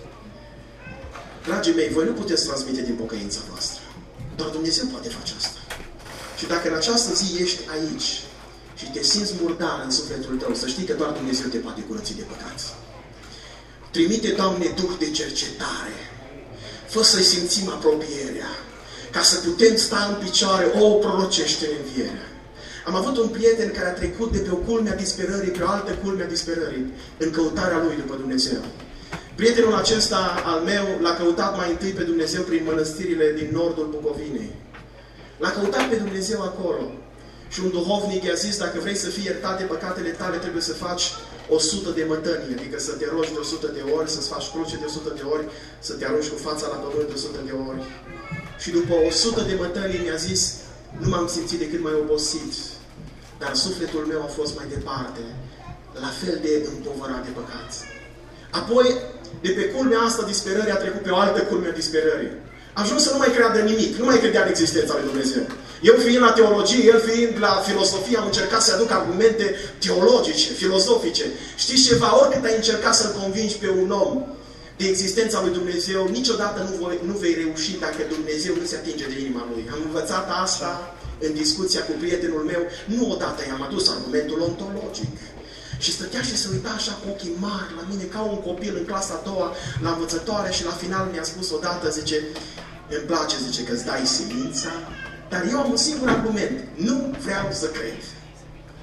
Dragii mei, voi nu puteți transmite din pocăința voastră. Doar Dumnezeu poate face asta. Și dacă în această zi ești aici și te simți murdar în sufletul tău, să știi că doar Dumnezeu te poate curăți de păcat. Trimite, Doamne, Duh de cercetare. Fă să-i simțim apropierea, ca să putem sta în picioare. O, prorocește în învierea. Am avut un prieten care a trecut de pe o culme a disperării pe o altă culme a disperării, în căutarea lui după Dumnezeu. Prietenul acesta al meu l-a căutat mai întâi pe Dumnezeu prin mănăstirile din nordul Bucovinei. L-a căutat pe Dumnezeu acolo. Și un duhovnic i-a zis: dacă vrei să fii iertat de păcatele tale, trebuie să faci o sută de mătănii, adică să te rogi de o sută de ori, să-ți faci cruce de o sută de ori, să te arunci cu fața la pământ de o sută de ori. Și după o sută de mătănii mi-a zis: nu m-am simțit decât mai obosit, dar sufletul meu a fost mai departe, la fel de împovărat de păcat. Apoi, de pe culmea asta disperării a trecut pe o altă culme a disperării. A ajuns să nu mai creadă nimic, nu mai credea în existența lui Dumnezeu. Eu fiind la teologie, el fiind la filosofie, am încercat să aduc argumente teologice, filozofice. Știți ceva? Oricât ai încercat să-l convingi pe un om de existența lui Dumnezeu, niciodată nu, voi, nu vei reuși dacă Dumnezeu nu se atinge de inima lui. Am învățat asta în discuția cu prietenul meu. Nu odată i-am adus argumentul ontologic. Și stătea și se uita așa cu ochii mari la mine, ca un copil în clasa a doua, la învățătoare, și la final mi-a spus odată, zice: îmi place, zice, că îți dai silința, dar eu am un singur argument: nu vreau să cred.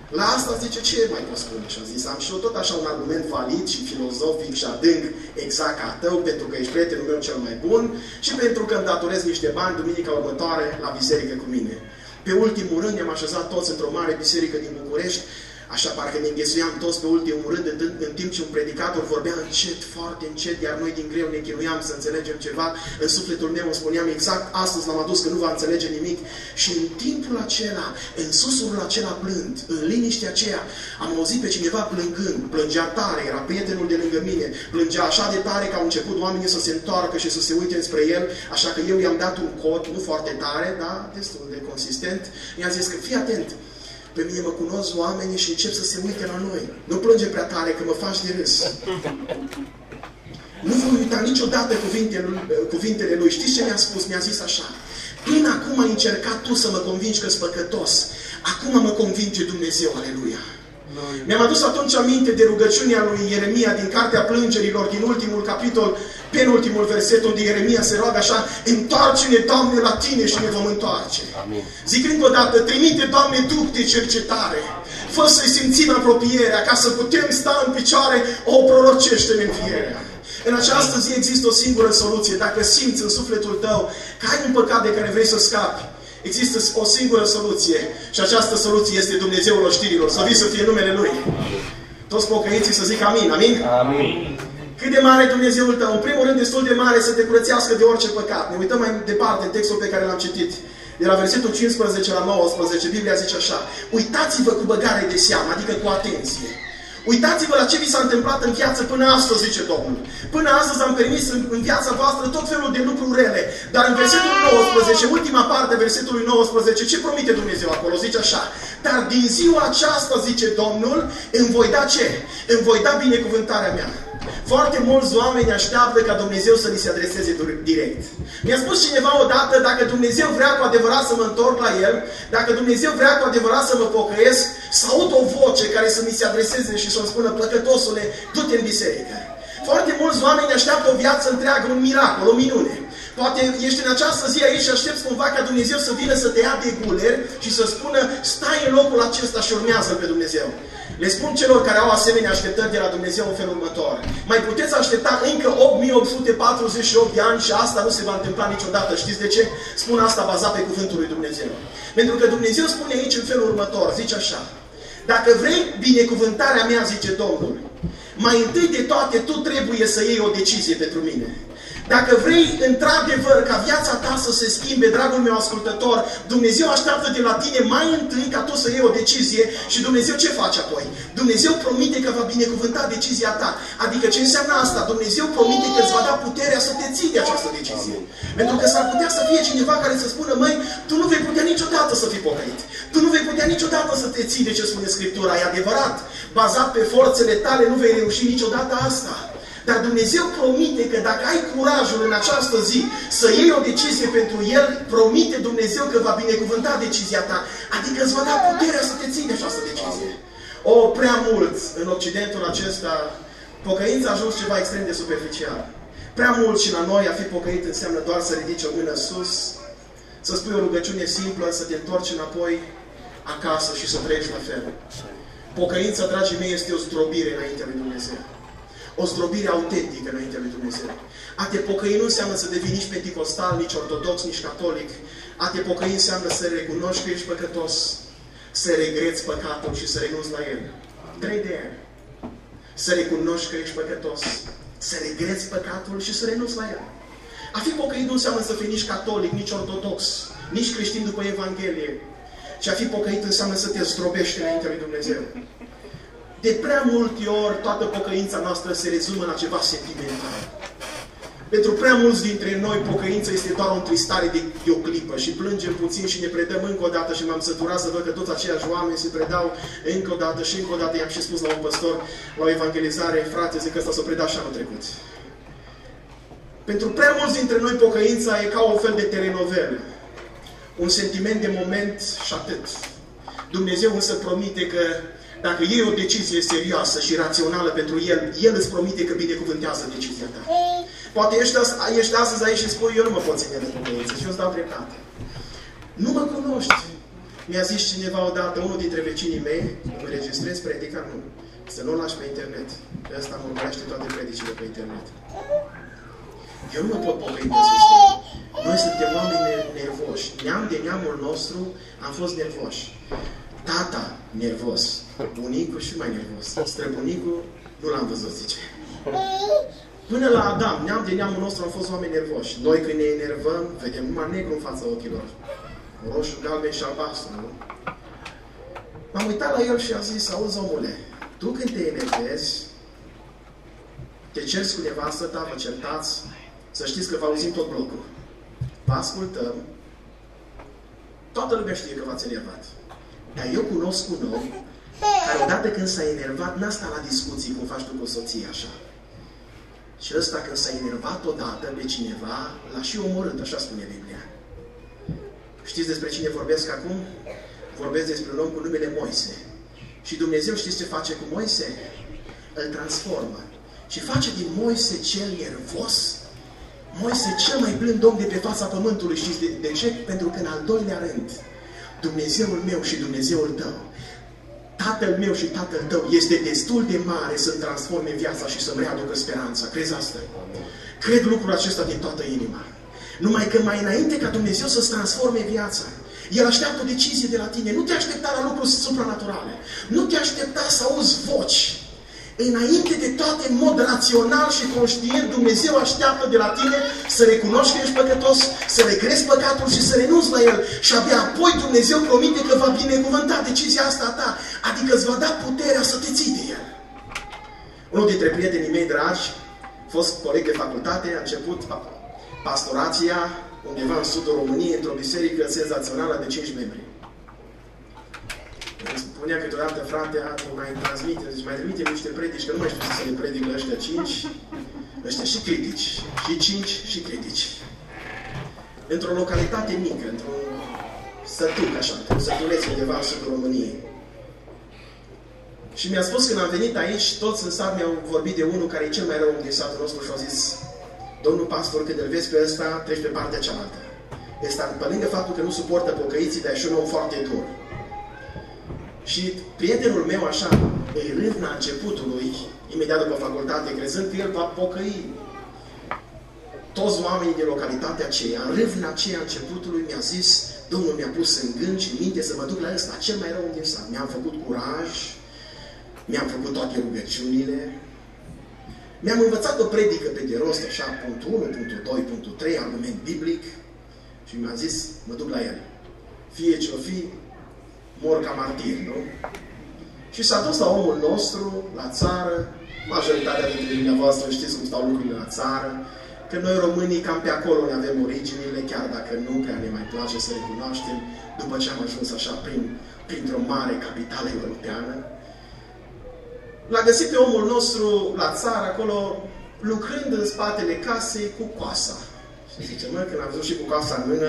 La asta zice, ce mai pot spune? Și am zis, am și eu tot așa un argument valid și filozofic și adânc exact ca tău, pentru că ești prietenul meu cel mai bun și pentru că îmi datorez niște bani duminica următoare la biserică cu mine. Pe ultimul rând ne-am așezat toți într-o mare biserică din București, așa parcă ne înghesuiam toți pe ultimul rând, în, în timp ce un predicator vorbea încet, foarte încet, iar noi din greu ne chinuiam să înțelegem ceva. În sufletul meu îmi spuneam exact, astăzi l-am adus că nu va înțelege nimic. Și în timpul acela, în susurul acela blând, în liniștea aceea, am auzit pe cineva plângând, plângea tare, era prietenul de lângă mine, plângea așa de tare că au început oamenii să se întoarcă și să se uite spre el, așa că eu i-am dat un cod, nu foarte tare, dar destul de consistent. I-am zis că fii atent, pe mine mă cunosc oamenii și încep să se uite la noi. Nu plânge prea tare că mă faci de râs. Nu voi uita niciodată cuvintele lui, cuvintele lui. Știți ce mi-a spus? Mi-a zis așa. Până acum ai încercat tu să mă convingi că-s păcătos. Acum mă convinge Dumnezeu, aleluia. Mi-am adus atunci aminte de rugăciunea lui Ieremia din Cartea Plângerilor, din ultimul capitol, penultimul verset, unde Ieremia se roagă așa: întoarce-ne, Doamne, la Tine și ne vom întoarce. Amin. Zic încă o dată, trimite, Doamne, duh de cercetare, fă să-i simțim apropierea, ca să putem sta în picioare, o prorocește-ne înfierea. În această zi există o singură soluție. Dacă simți în sufletul tău că ai un păcat de care vrei să scapi, există o singură soluție și această soluție este Dumnezeul oștirilor. Să vii să fie numele Lui. Toți pocăiții să zic amin, amin? Amin. Cât de mare e Dumnezeul tău? În primul rând, destul de mare să te curățească de orice păcat. Ne uităm mai departe în textul pe care l-am citit. De la versetul cincisprezece la nouăsprezece, Biblia zice așa: uitați-vă cu băgare de seamă, adică cu atenție. Uitați-vă la ce vi s-a întâmplat în viață până astăzi, zice Domnul. Până astăzi am permis în, în viața voastră tot felul de lucruri rele. Dar în versetul nouăsprezece, ultima parte a versetului nouăsprezece, ce promite Dumnezeu acolo? Zice așa: dar din ziua aceasta, zice Domnul, îmi voi da ce? Îmi voi da binecuvântarea mea. Foarte mulți oameni așteaptă ca Dumnezeu să li se adreseze direct. Mi-a spus cineva odată, dacă Dumnezeu vrea cu adevărat să mă întorc la El, dacă Dumnezeu vrea cu adevărat să mă pocăiesc, să aud o voce care să mi se adreseze și să-mi spună: păcătosule, du-te în biserică. Foarte mulți oameni așteaptă o viață întreagă, un miracol, o minune. Poate ești în această zi aici și aștepți cumva ca Dumnezeu să vină să te ia de guler și să spună: stai în locul acesta și urmează pe Dumnezeu. Le spun celor care au asemenea așteptări de la Dumnezeu în felul următor: mai puteți aștepta încă opt mii opt sute patruzeci și opt de ani și asta nu se va întâmpla niciodată. Știți de ce? Spun asta bazat pe cuvântul lui Dumnezeu. Pentru că Dumnezeu spune aici în felul următor, zice așa: dacă vrei binecuvântarea mea, zice Domnul, mai întâi de toate tu trebuie să iei o decizie pentru mine. Dacă vrei într-adevăr ca viața ta să se schimbe, dragul meu ascultător, Dumnezeu așteaptă de la tine mai întâi ca tu să iei o decizie și Dumnezeu ce face apoi? Dumnezeu promite că va binecuvânta decizia ta. Adică ce înseamnă asta? Dumnezeu promite că îți va da puterea să te ții de această decizie. Pentru că s-ar putea să fie cineva care să spună: măi, tu nu vei putea niciodată să fii pocăit. Tu nu vei putea niciodată să te ții de ce spune Scriptura. E adevărat, bazat pe forțele tale nu vei reuși niciodată asta. Dar Dumnezeu promite că dacă ai curajul în această zi să iei o decizie pentru El, promite Dumnezeu că va binecuvânta decizia ta. Adică îți va da puterea să te ții de această decizie. O, prea mult în Occidentul acesta, pocăința a ajuns ceva extrem de superficial. Prea mult și la noi a fi pocăit înseamnă doar să ridici o mână sus, să spui o rugăciune simplă, să te întorci înapoi acasă și să trăiești la fel. Pocăința, dragii mei, este o zdrobire înaintea lui Dumnezeu. O zdrobire autentică înaintea lui Dumnezeu. A te pocăi nu înseamnă să devii nici penticostal, nici ortodox, nici catolic. A te pocăi înseamnă să recunoști că ești păcătos, să regreți păcatul și să renunți la el. Trei de ani. Să recunoști că ești păcătos, să regreți păcatul și să renunți la el. A fi pocăit nu înseamnă să fii nici catolic, nici ortodox, nici creștin după Evanghelie. Și a fi pocăit înseamnă să te zdrobești înaintea lui Dumnezeu. De prea multe ori, toată pocăința noastră se rezumă la ceva sentimental. Pentru prea mulți dintre noi, pocăința este doar o întristare de, de o clipă și plângem puțin și ne predăm încă o dată și m-am săturat să văd că toți aceiași oameni se predau încă o dată și încă o dată. I-am și spus la un păstor, la o evangelizare: frate, zic că ăsta s-a predat și anul trecut. Pentru prea mulți dintre noi, pocăința e ca un fel de telenovel. Un sentiment de moment și atât. Dumnezeu însă promite că dacă iei o decizie serioasă și rațională pentru El, El îți promite că binecuvântează decizia ta. Poate ești, ești astăzi aici și spui: eu nu mă pot ține de pocăință și eu îți dau dreptate. Nu mă cunoști. Mi-a zis cineva odată, unul dintre vecinii mei, îmi înregistrez predica, nu, să nu o lași pe internet. Ăsta mă urmărește toate predicile pe internet. Eu nu mă pot pocăi, mi-a zis. Noi suntem oameni nervoși. Neam de neamul nostru am fost nervoși. Tata nervos, bunicul și mai nervos. Străbunicul nu l-am văzut, zice. Până la Adam, neam de neamul nostru am fost oameni nervoși. Noi când ne enervăm, vedem numai negru în fața ochilor. Roșu, galben și albastru, nu? M-am uitat la el și am zis, auzi, omule, tu când te enervezi, te ceri cu nevastă ta, vă certați, să știți că vă auzim tot blocul. Vă ascultăm, toată lumea știe că v-ați enervat. Dar eu cunosc un om care odată când s-a enervat, n-a stat la discuții cum faci tu cu soția așa. Și ăsta când s-a enervat odată pe cineva, l-a și omorât, așa spune Biblia. Știți despre cine vorbesc acum? Vorbesc despre un om cu numele Moise. Și Dumnezeu știți ce face cu Moise? Îl transformă. Și face din Moise cel nervos, Moise cel mai blând om de pe fața pământului. Știți de, de ce? Pentru că în al doilea rând, Dumnezeul meu și Dumnezeul tău, Tatăl meu și Tatăl tău este destul de mare să-mi transforme viața și să-mi readucă speranța. Crezi asta? Cred lucrul acesta din toată inima. Numai că mai înainte ca Dumnezeu să-ți transforme viața, El așteaptă o decizie de la tine. Nu te aștepta la lucruri supranaturale. Nu te aștepta să auzi voci. Înainte de toate, în mod rațional și conștient, Dumnezeu așteaptă de la tine să recunoști că ești păcătos, să regrezi păcatul și să renunți la el. Și abia apoi Dumnezeu promite că va binecuvânta decizia asta a ta. Adică îți va da puterea să te ții de el. Unul dintre prietenii mei dragi, fost coleg de facultate, a început pastorația undeva în sudul României, într-o biserică senzațională de cinci membri. Îmi spunea câteodată, frate, mai transmite, deci mai trimite niște predici, că nu mai știu să le predică ăștia cinci, ăștia și critici, și cinci și critici. Într-o localitate mică, într-un sătuc, așa, într-un sătuleț undeva în sudul României. Și mi-a spus când am venit aici, toți în sat mi-au vorbit de unul care e cel mai rău om din satul nostru și au zis, domnul pastor, când îl vezi pe ăsta, treci pe partea cealaltă. Este pe lângă faptul că nu suportă pocăiții, dar e și un om foarte dur. Și prietenul meu așa, îi râvna începutului, imediat după facultate, crezând că el va pocăi toți oamenii din localitatea aceea. În râvna aceea începutului mi-a zis, Domnul mi-a pus în gând și în minte să mă duc la ăsta, cel mai rău din sat. Mi-am făcut curaj, mi-am făcut toate rugăciunile, mi-am învățat o predică pe de rost, așa, punctul unu, punctul doi, punctul trei, argument biblic, și mi-a zis, mă duc la el. Fie ce-o fi, mor ca martir, nu? Și s-a dus la omul nostru, la țară, majoritatea dintre dumneavoastră știți cum stau lucrurile la țară, că noi românii cam pe acolo ne avem originile, chiar dacă nu prea ne mai place să recunoaștem, după ce am ajuns așa prin, printr-o mare capitală europeană. L-a găsit pe omul nostru la țară, acolo, lucrând în spatele casei cu coasa. Și zice, mă, când am văzut și cu coasa în mână,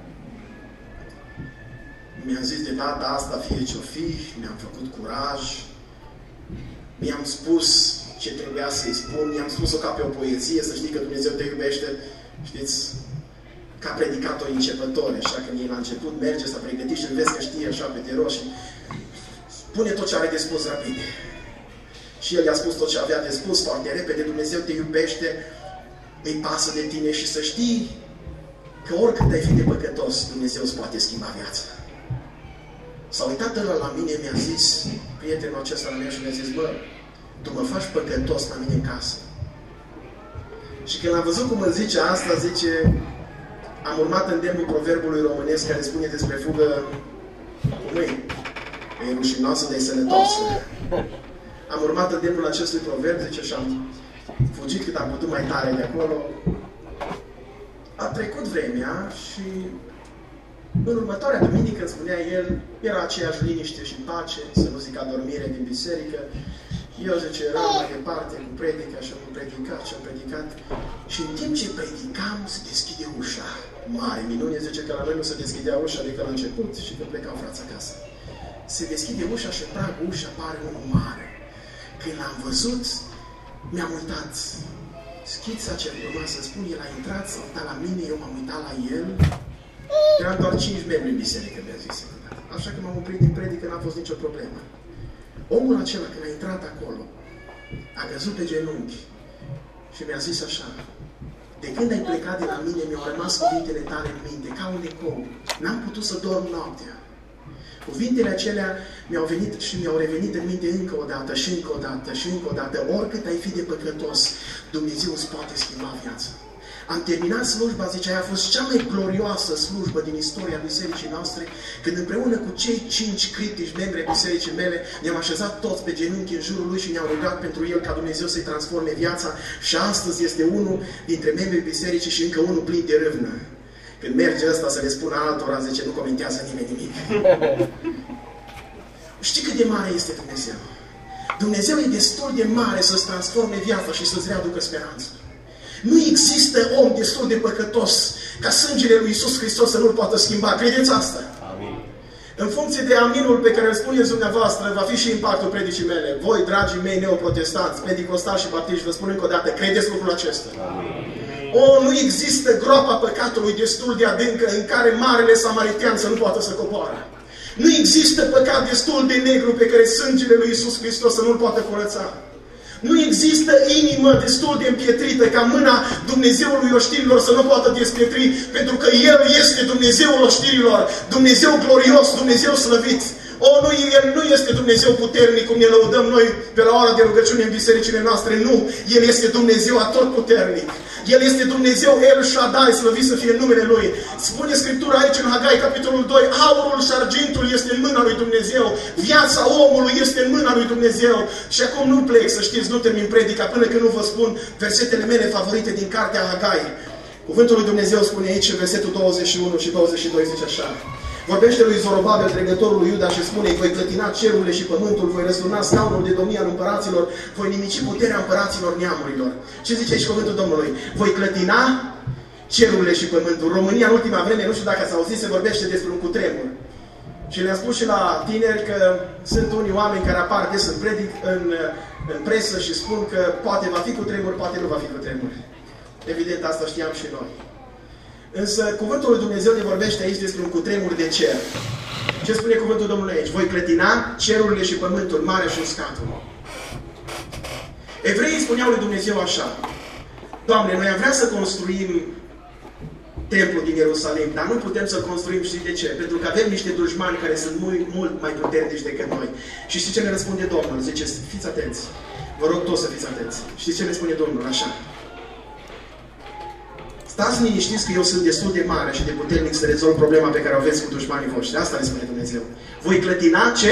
mi-am zis de data asta, fie ce-o fi, mi-am făcut curaj, mi-am spus ce trebuia să-i spun, i-am spus-o ca pe o poezie, să știi că Dumnezeu te iubește, știți, ca predicatori începători, așa că ei la început merge să pregătești și vezi că știe așa pe te și spune tot ce are de spus rapid. Și el i-a spus tot ce avea de spus foarte repede, Dumnezeu te iubește, îi pasă de tine și să știi că oricât ai fi de păcătos, Dumnezeu îți poate schimba viața. S-a uitat ăla la mine, mi-a zis, prietenul acesta la mine și mi-a zis, bă, tu mă faci păcătos la mine în casă. Și când am văzut cum îmi zice asta, zice, am urmat îndemnul proverbului românesc care spune despre fugă cu mâini. E rușinoasă, dar e sănătoasă. Am urmat îndemnul acestui proverb, zice, și am fugit cât am putut mai tare de acolo. A trecut vremea și în următoarea duminică, îmi spunea el, era aceeași liniște și pace, să nu zic adormire din biserică. Eu, zice, eram mai departe cu predica și am predicat și am predicat. Și în timp ce predicam, se deschide ușa. Mare minune, zice că la noi nu se deschidea ușa decât la început și că plecau frați acasă. Se deschide ușa și prag ușa, apare unul mare. Când l-am văzut, mi-am uitat. Schița ce urma să spun, el a intrat, s-a uitat la mine, eu m-am uitat la el. Eram doar cinci membri în biserică, mi-a zis. așa că m-am oprit din predică, n-a fost nicio problemă. Omul acela, când a intrat acolo, a căzut pe genunchi și mi-a zis așa: de când ai plecat de la mine, mi-au rămas cuvintele tale în minte, ca un ecou. N-am putut să dorm noaptea. Cuvintele acelea mi-au venit și mi-au revenit în minte încă o dată, și încă o dată, și încă o dată. Oricât ai fi de păcătos, Dumnezeu îți poate schimba viața. Am terminat slujba, zice, aia a fost cea mai glorioasă slujbă din istoria bisericii noastre, când împreună cu cei cinci critici membri ai bisericii mele, ne-am așezat toți pe genunchi în jurul lui și ne-am rugat pentru el ca Dumnezeu să-i transforme viața, și astăzi este unul dintre membrii bisericii și încă unul plin de râvnă. Când merge ăsta să le spună altora, zice, nu comentează nimeni nimic. Știi cât de mare este Dumnezeu? Dumnezeu e destul de mare să-ți transforme viața și să-ți readucă speranță. Nu există om destul de păcătos ca sângele lui Iisus Hristos să nu-l poată schimba. Credeți asta? Amin. În funcție de aminul pe care îl spuneți dumneavoastră, va fi și impactul predicii mele. Voi, dragii mei neoprotestanți, pentecostali și baptiști, vă spun încă o dată, credeți lucrul acesta? Amin. O, nu există groapa păcatului destul de adâncă în care marele samaritean să nu poată să coboară. Nu există păcat destul de negru pe care sângele lui Iisus Hristos să nu-l poată curăța. Nu există inimă destul de împietrită ca mâna Dumnezeului oștirilor să nu poată despietri, pentru că El este Dumnezeul oștirilor, Dumnezeu glorios, Dumnezeu slăvit. O, nu, El nu este Dumnezeu puternic, cum ne lăudăm noi pe la ora de rugăciune în bisericile noastre. Nu, El este Dumnezeu atotputernic. El este Dumnezeu El Shaddai, slăvit să fie numele Lui. Spune Scriptura aici în Hagai, capitolul doi, aurul și argintul este în mâna lui Dumnezeu. Viața omului este în mâna lui Dumnezeu. Și acum nu plec, să știți, nu termin predica până când nu vă spun versetele mele favorite din cartea Hagai. Cuvântul lui Dumnezeu spune aici, versetul douăzeci și unu și douăzeci și doi, zice așa: vorbește lui Zorobabel, trecătorul lui Iuda, și spune: voi clătina cerurile și pământul, voi răsturna scaunul de domnie al împăraților, voi nimici puterea împăraților neamurilor. Ce zice aici cuvântul Domnului? Voi clătina cerurile și pământul. România, în ultima vreme, nu știu dacă ați auzit, se vorbește despre un cutremur. Și le-am spus și la tineri că sunt unii oameni care apar des în predic, în, în presă și spun că poate va fi cutremur, poate nu va fi cutremur. Evident, asta știam și noi. Însă cuvântul lui Dumnezeu ne vorbește aici despre un cutremur de cer. Ce spune cuvântul Domnului aici? Voi clătina cerurile și pământul, marea și uscatul. Evreii spuneau lui Dumnezeu așa: Doamne, noi am vrea să construim templul din Ierusalim, dar nu putem să construim, știi de ce? Pentru că avem niște dușmani care sunt mult, mult mai puternici decât noi. Și știți ce ne răspunde Domnul? Zice, fiți atenți. Vă rog toți să fiți atenți. Știți ce ne spune Domnul? Așa: stați liniștiți că eu sunt destul de mare și de puternic să rezolv problema pe care o aveți cu dușmanii voștri. Asta le spune Dumnezeu. Voi clătina ce?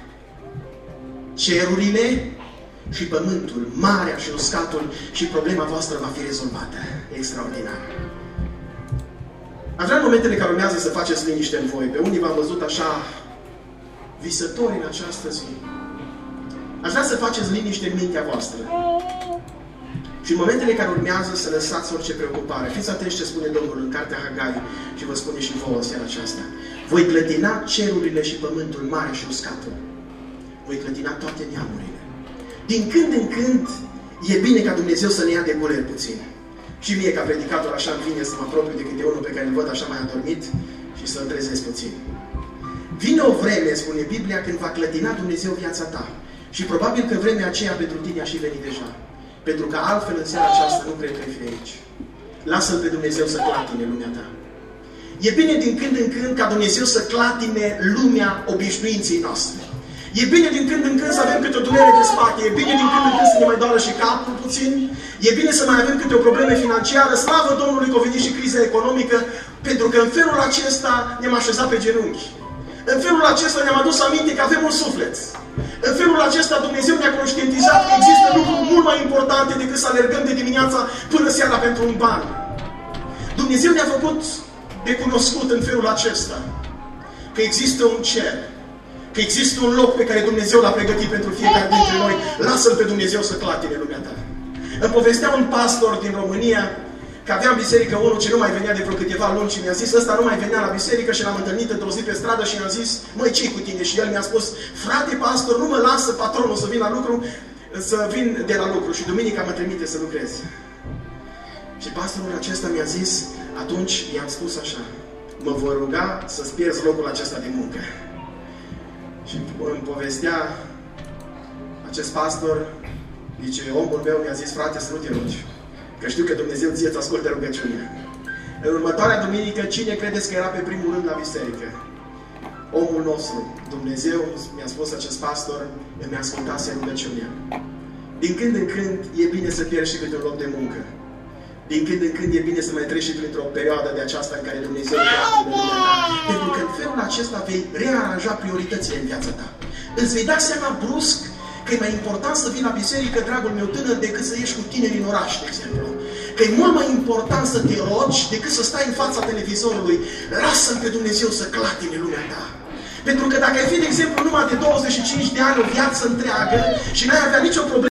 Cerurile și pământul, marea și uscatul, și problema voastră va fi rezolvată. Extraordinar. Aș vrea în momentele care urmează să faceți liniște în voi. Pe unii v-am văzut așa visători în această zi. Aș vrea să faceți liniște în mintea voastră. Și în momentele care urmează să lăsați orice preocupare. Fiți atenți ce spune Domnul în cartea Hagai și vă spune și vouă în seara aceasta. Voi clătina cerurile și pământul, mare și uscatul. Voi clătina toate neamurile. Din când în când e bine ca Dumnezeu să ne ia de guler puțin. Și mie ca predicator așa îmi vine să mă apropiu de câte unul pe care îl văd așa mai adormit și să-l trezesc puțin. Vine o vreme, spune Biblia, când va clătina Dumnezeu viața ta. Și probabil că vremea aceea pentru tine a și venit deja. Pentru că altfel în seara aceasta nu cred că ai fi aici. Lasă-L pe Dumnezeu să clatine lumea ta. E bine din când în când ca Dumnezeu să clatine lumea obișnuinței noastre. E bine din când în când să avem câte o durere de spate. E bine din când în când să ne mai doară și capul puțin. E bine să mai avem câte o problemă financiară. Slavă Domnului că a venit și criza economică. Pentru că în felul acesta ne-am așezat pe genunchi. În felul acesta ne-am adus aminte că avem un suflet. În felul acesta Dumnezeu ne-a conștientizat că există lucruri mult mai importante decât să alergăm de dimineața până seara pentru un ban. Dumnezeu ne-a făcut de cunoscut în felul acesta că există un cer, că există un loc pe care Dumnezeu l-a pregătit pentru fiecare dintre noi. Lasă-L pe Dumnezeu să clatine lumea ta. Îmi povestea un pastor din România că avea în biserică unul ce nu mai venea de vreo câteva luni și mi-a zis: ăsta nu mai venea la biserică, și l-am întâlnit într-o zi pe stradă și i-am zis: măi, ce-i cu tine? Și el mi-a spus: frate pastor, nu mă lasă patronul să vin la lucru, să vin de la lucru și duminica mă trimite să lucrez. Și pastorul acesta mi-a zis, atunci i-am spus așa: mă voi ruga să-ți pierzi locul acesta de muncă. Și îmi povestea acest pastor, zice, omul meu mi-a zis, frate, să nu te rogi, că știu că Dumnezeu ție îți ascultă rugăciunea. În următoarea duminică, cine credeți că era pe primul rând la biserică? Omul nostru. Dumnezeu, mi-a spus acest pastor, îmi ascultase rugăciunea. Din când în când e bine să pierzi și câte un loc de muncă. Din când în când e bine să mai treci și printr-o perioadă de aceasta în care Dumnezeu te ascultă lumea ta. Pentru că în felul acesta vei rearanja prioritățile în viața ta. Îți vei da seama brusc că e mai important să vii la biserică, dragul meu tânăr, decât să ieși cu tineri în oraș, de exemplu. Că e mult mai important să te rogi decât să stai în fața televizorului. Lasă-L pe Dumnezeu să clatine lumea ta. Pentru că dacă ai fi, de exemplu, numai de douăzeci și cinci de ani o viață întreagă și n-ai avea nicio problemă,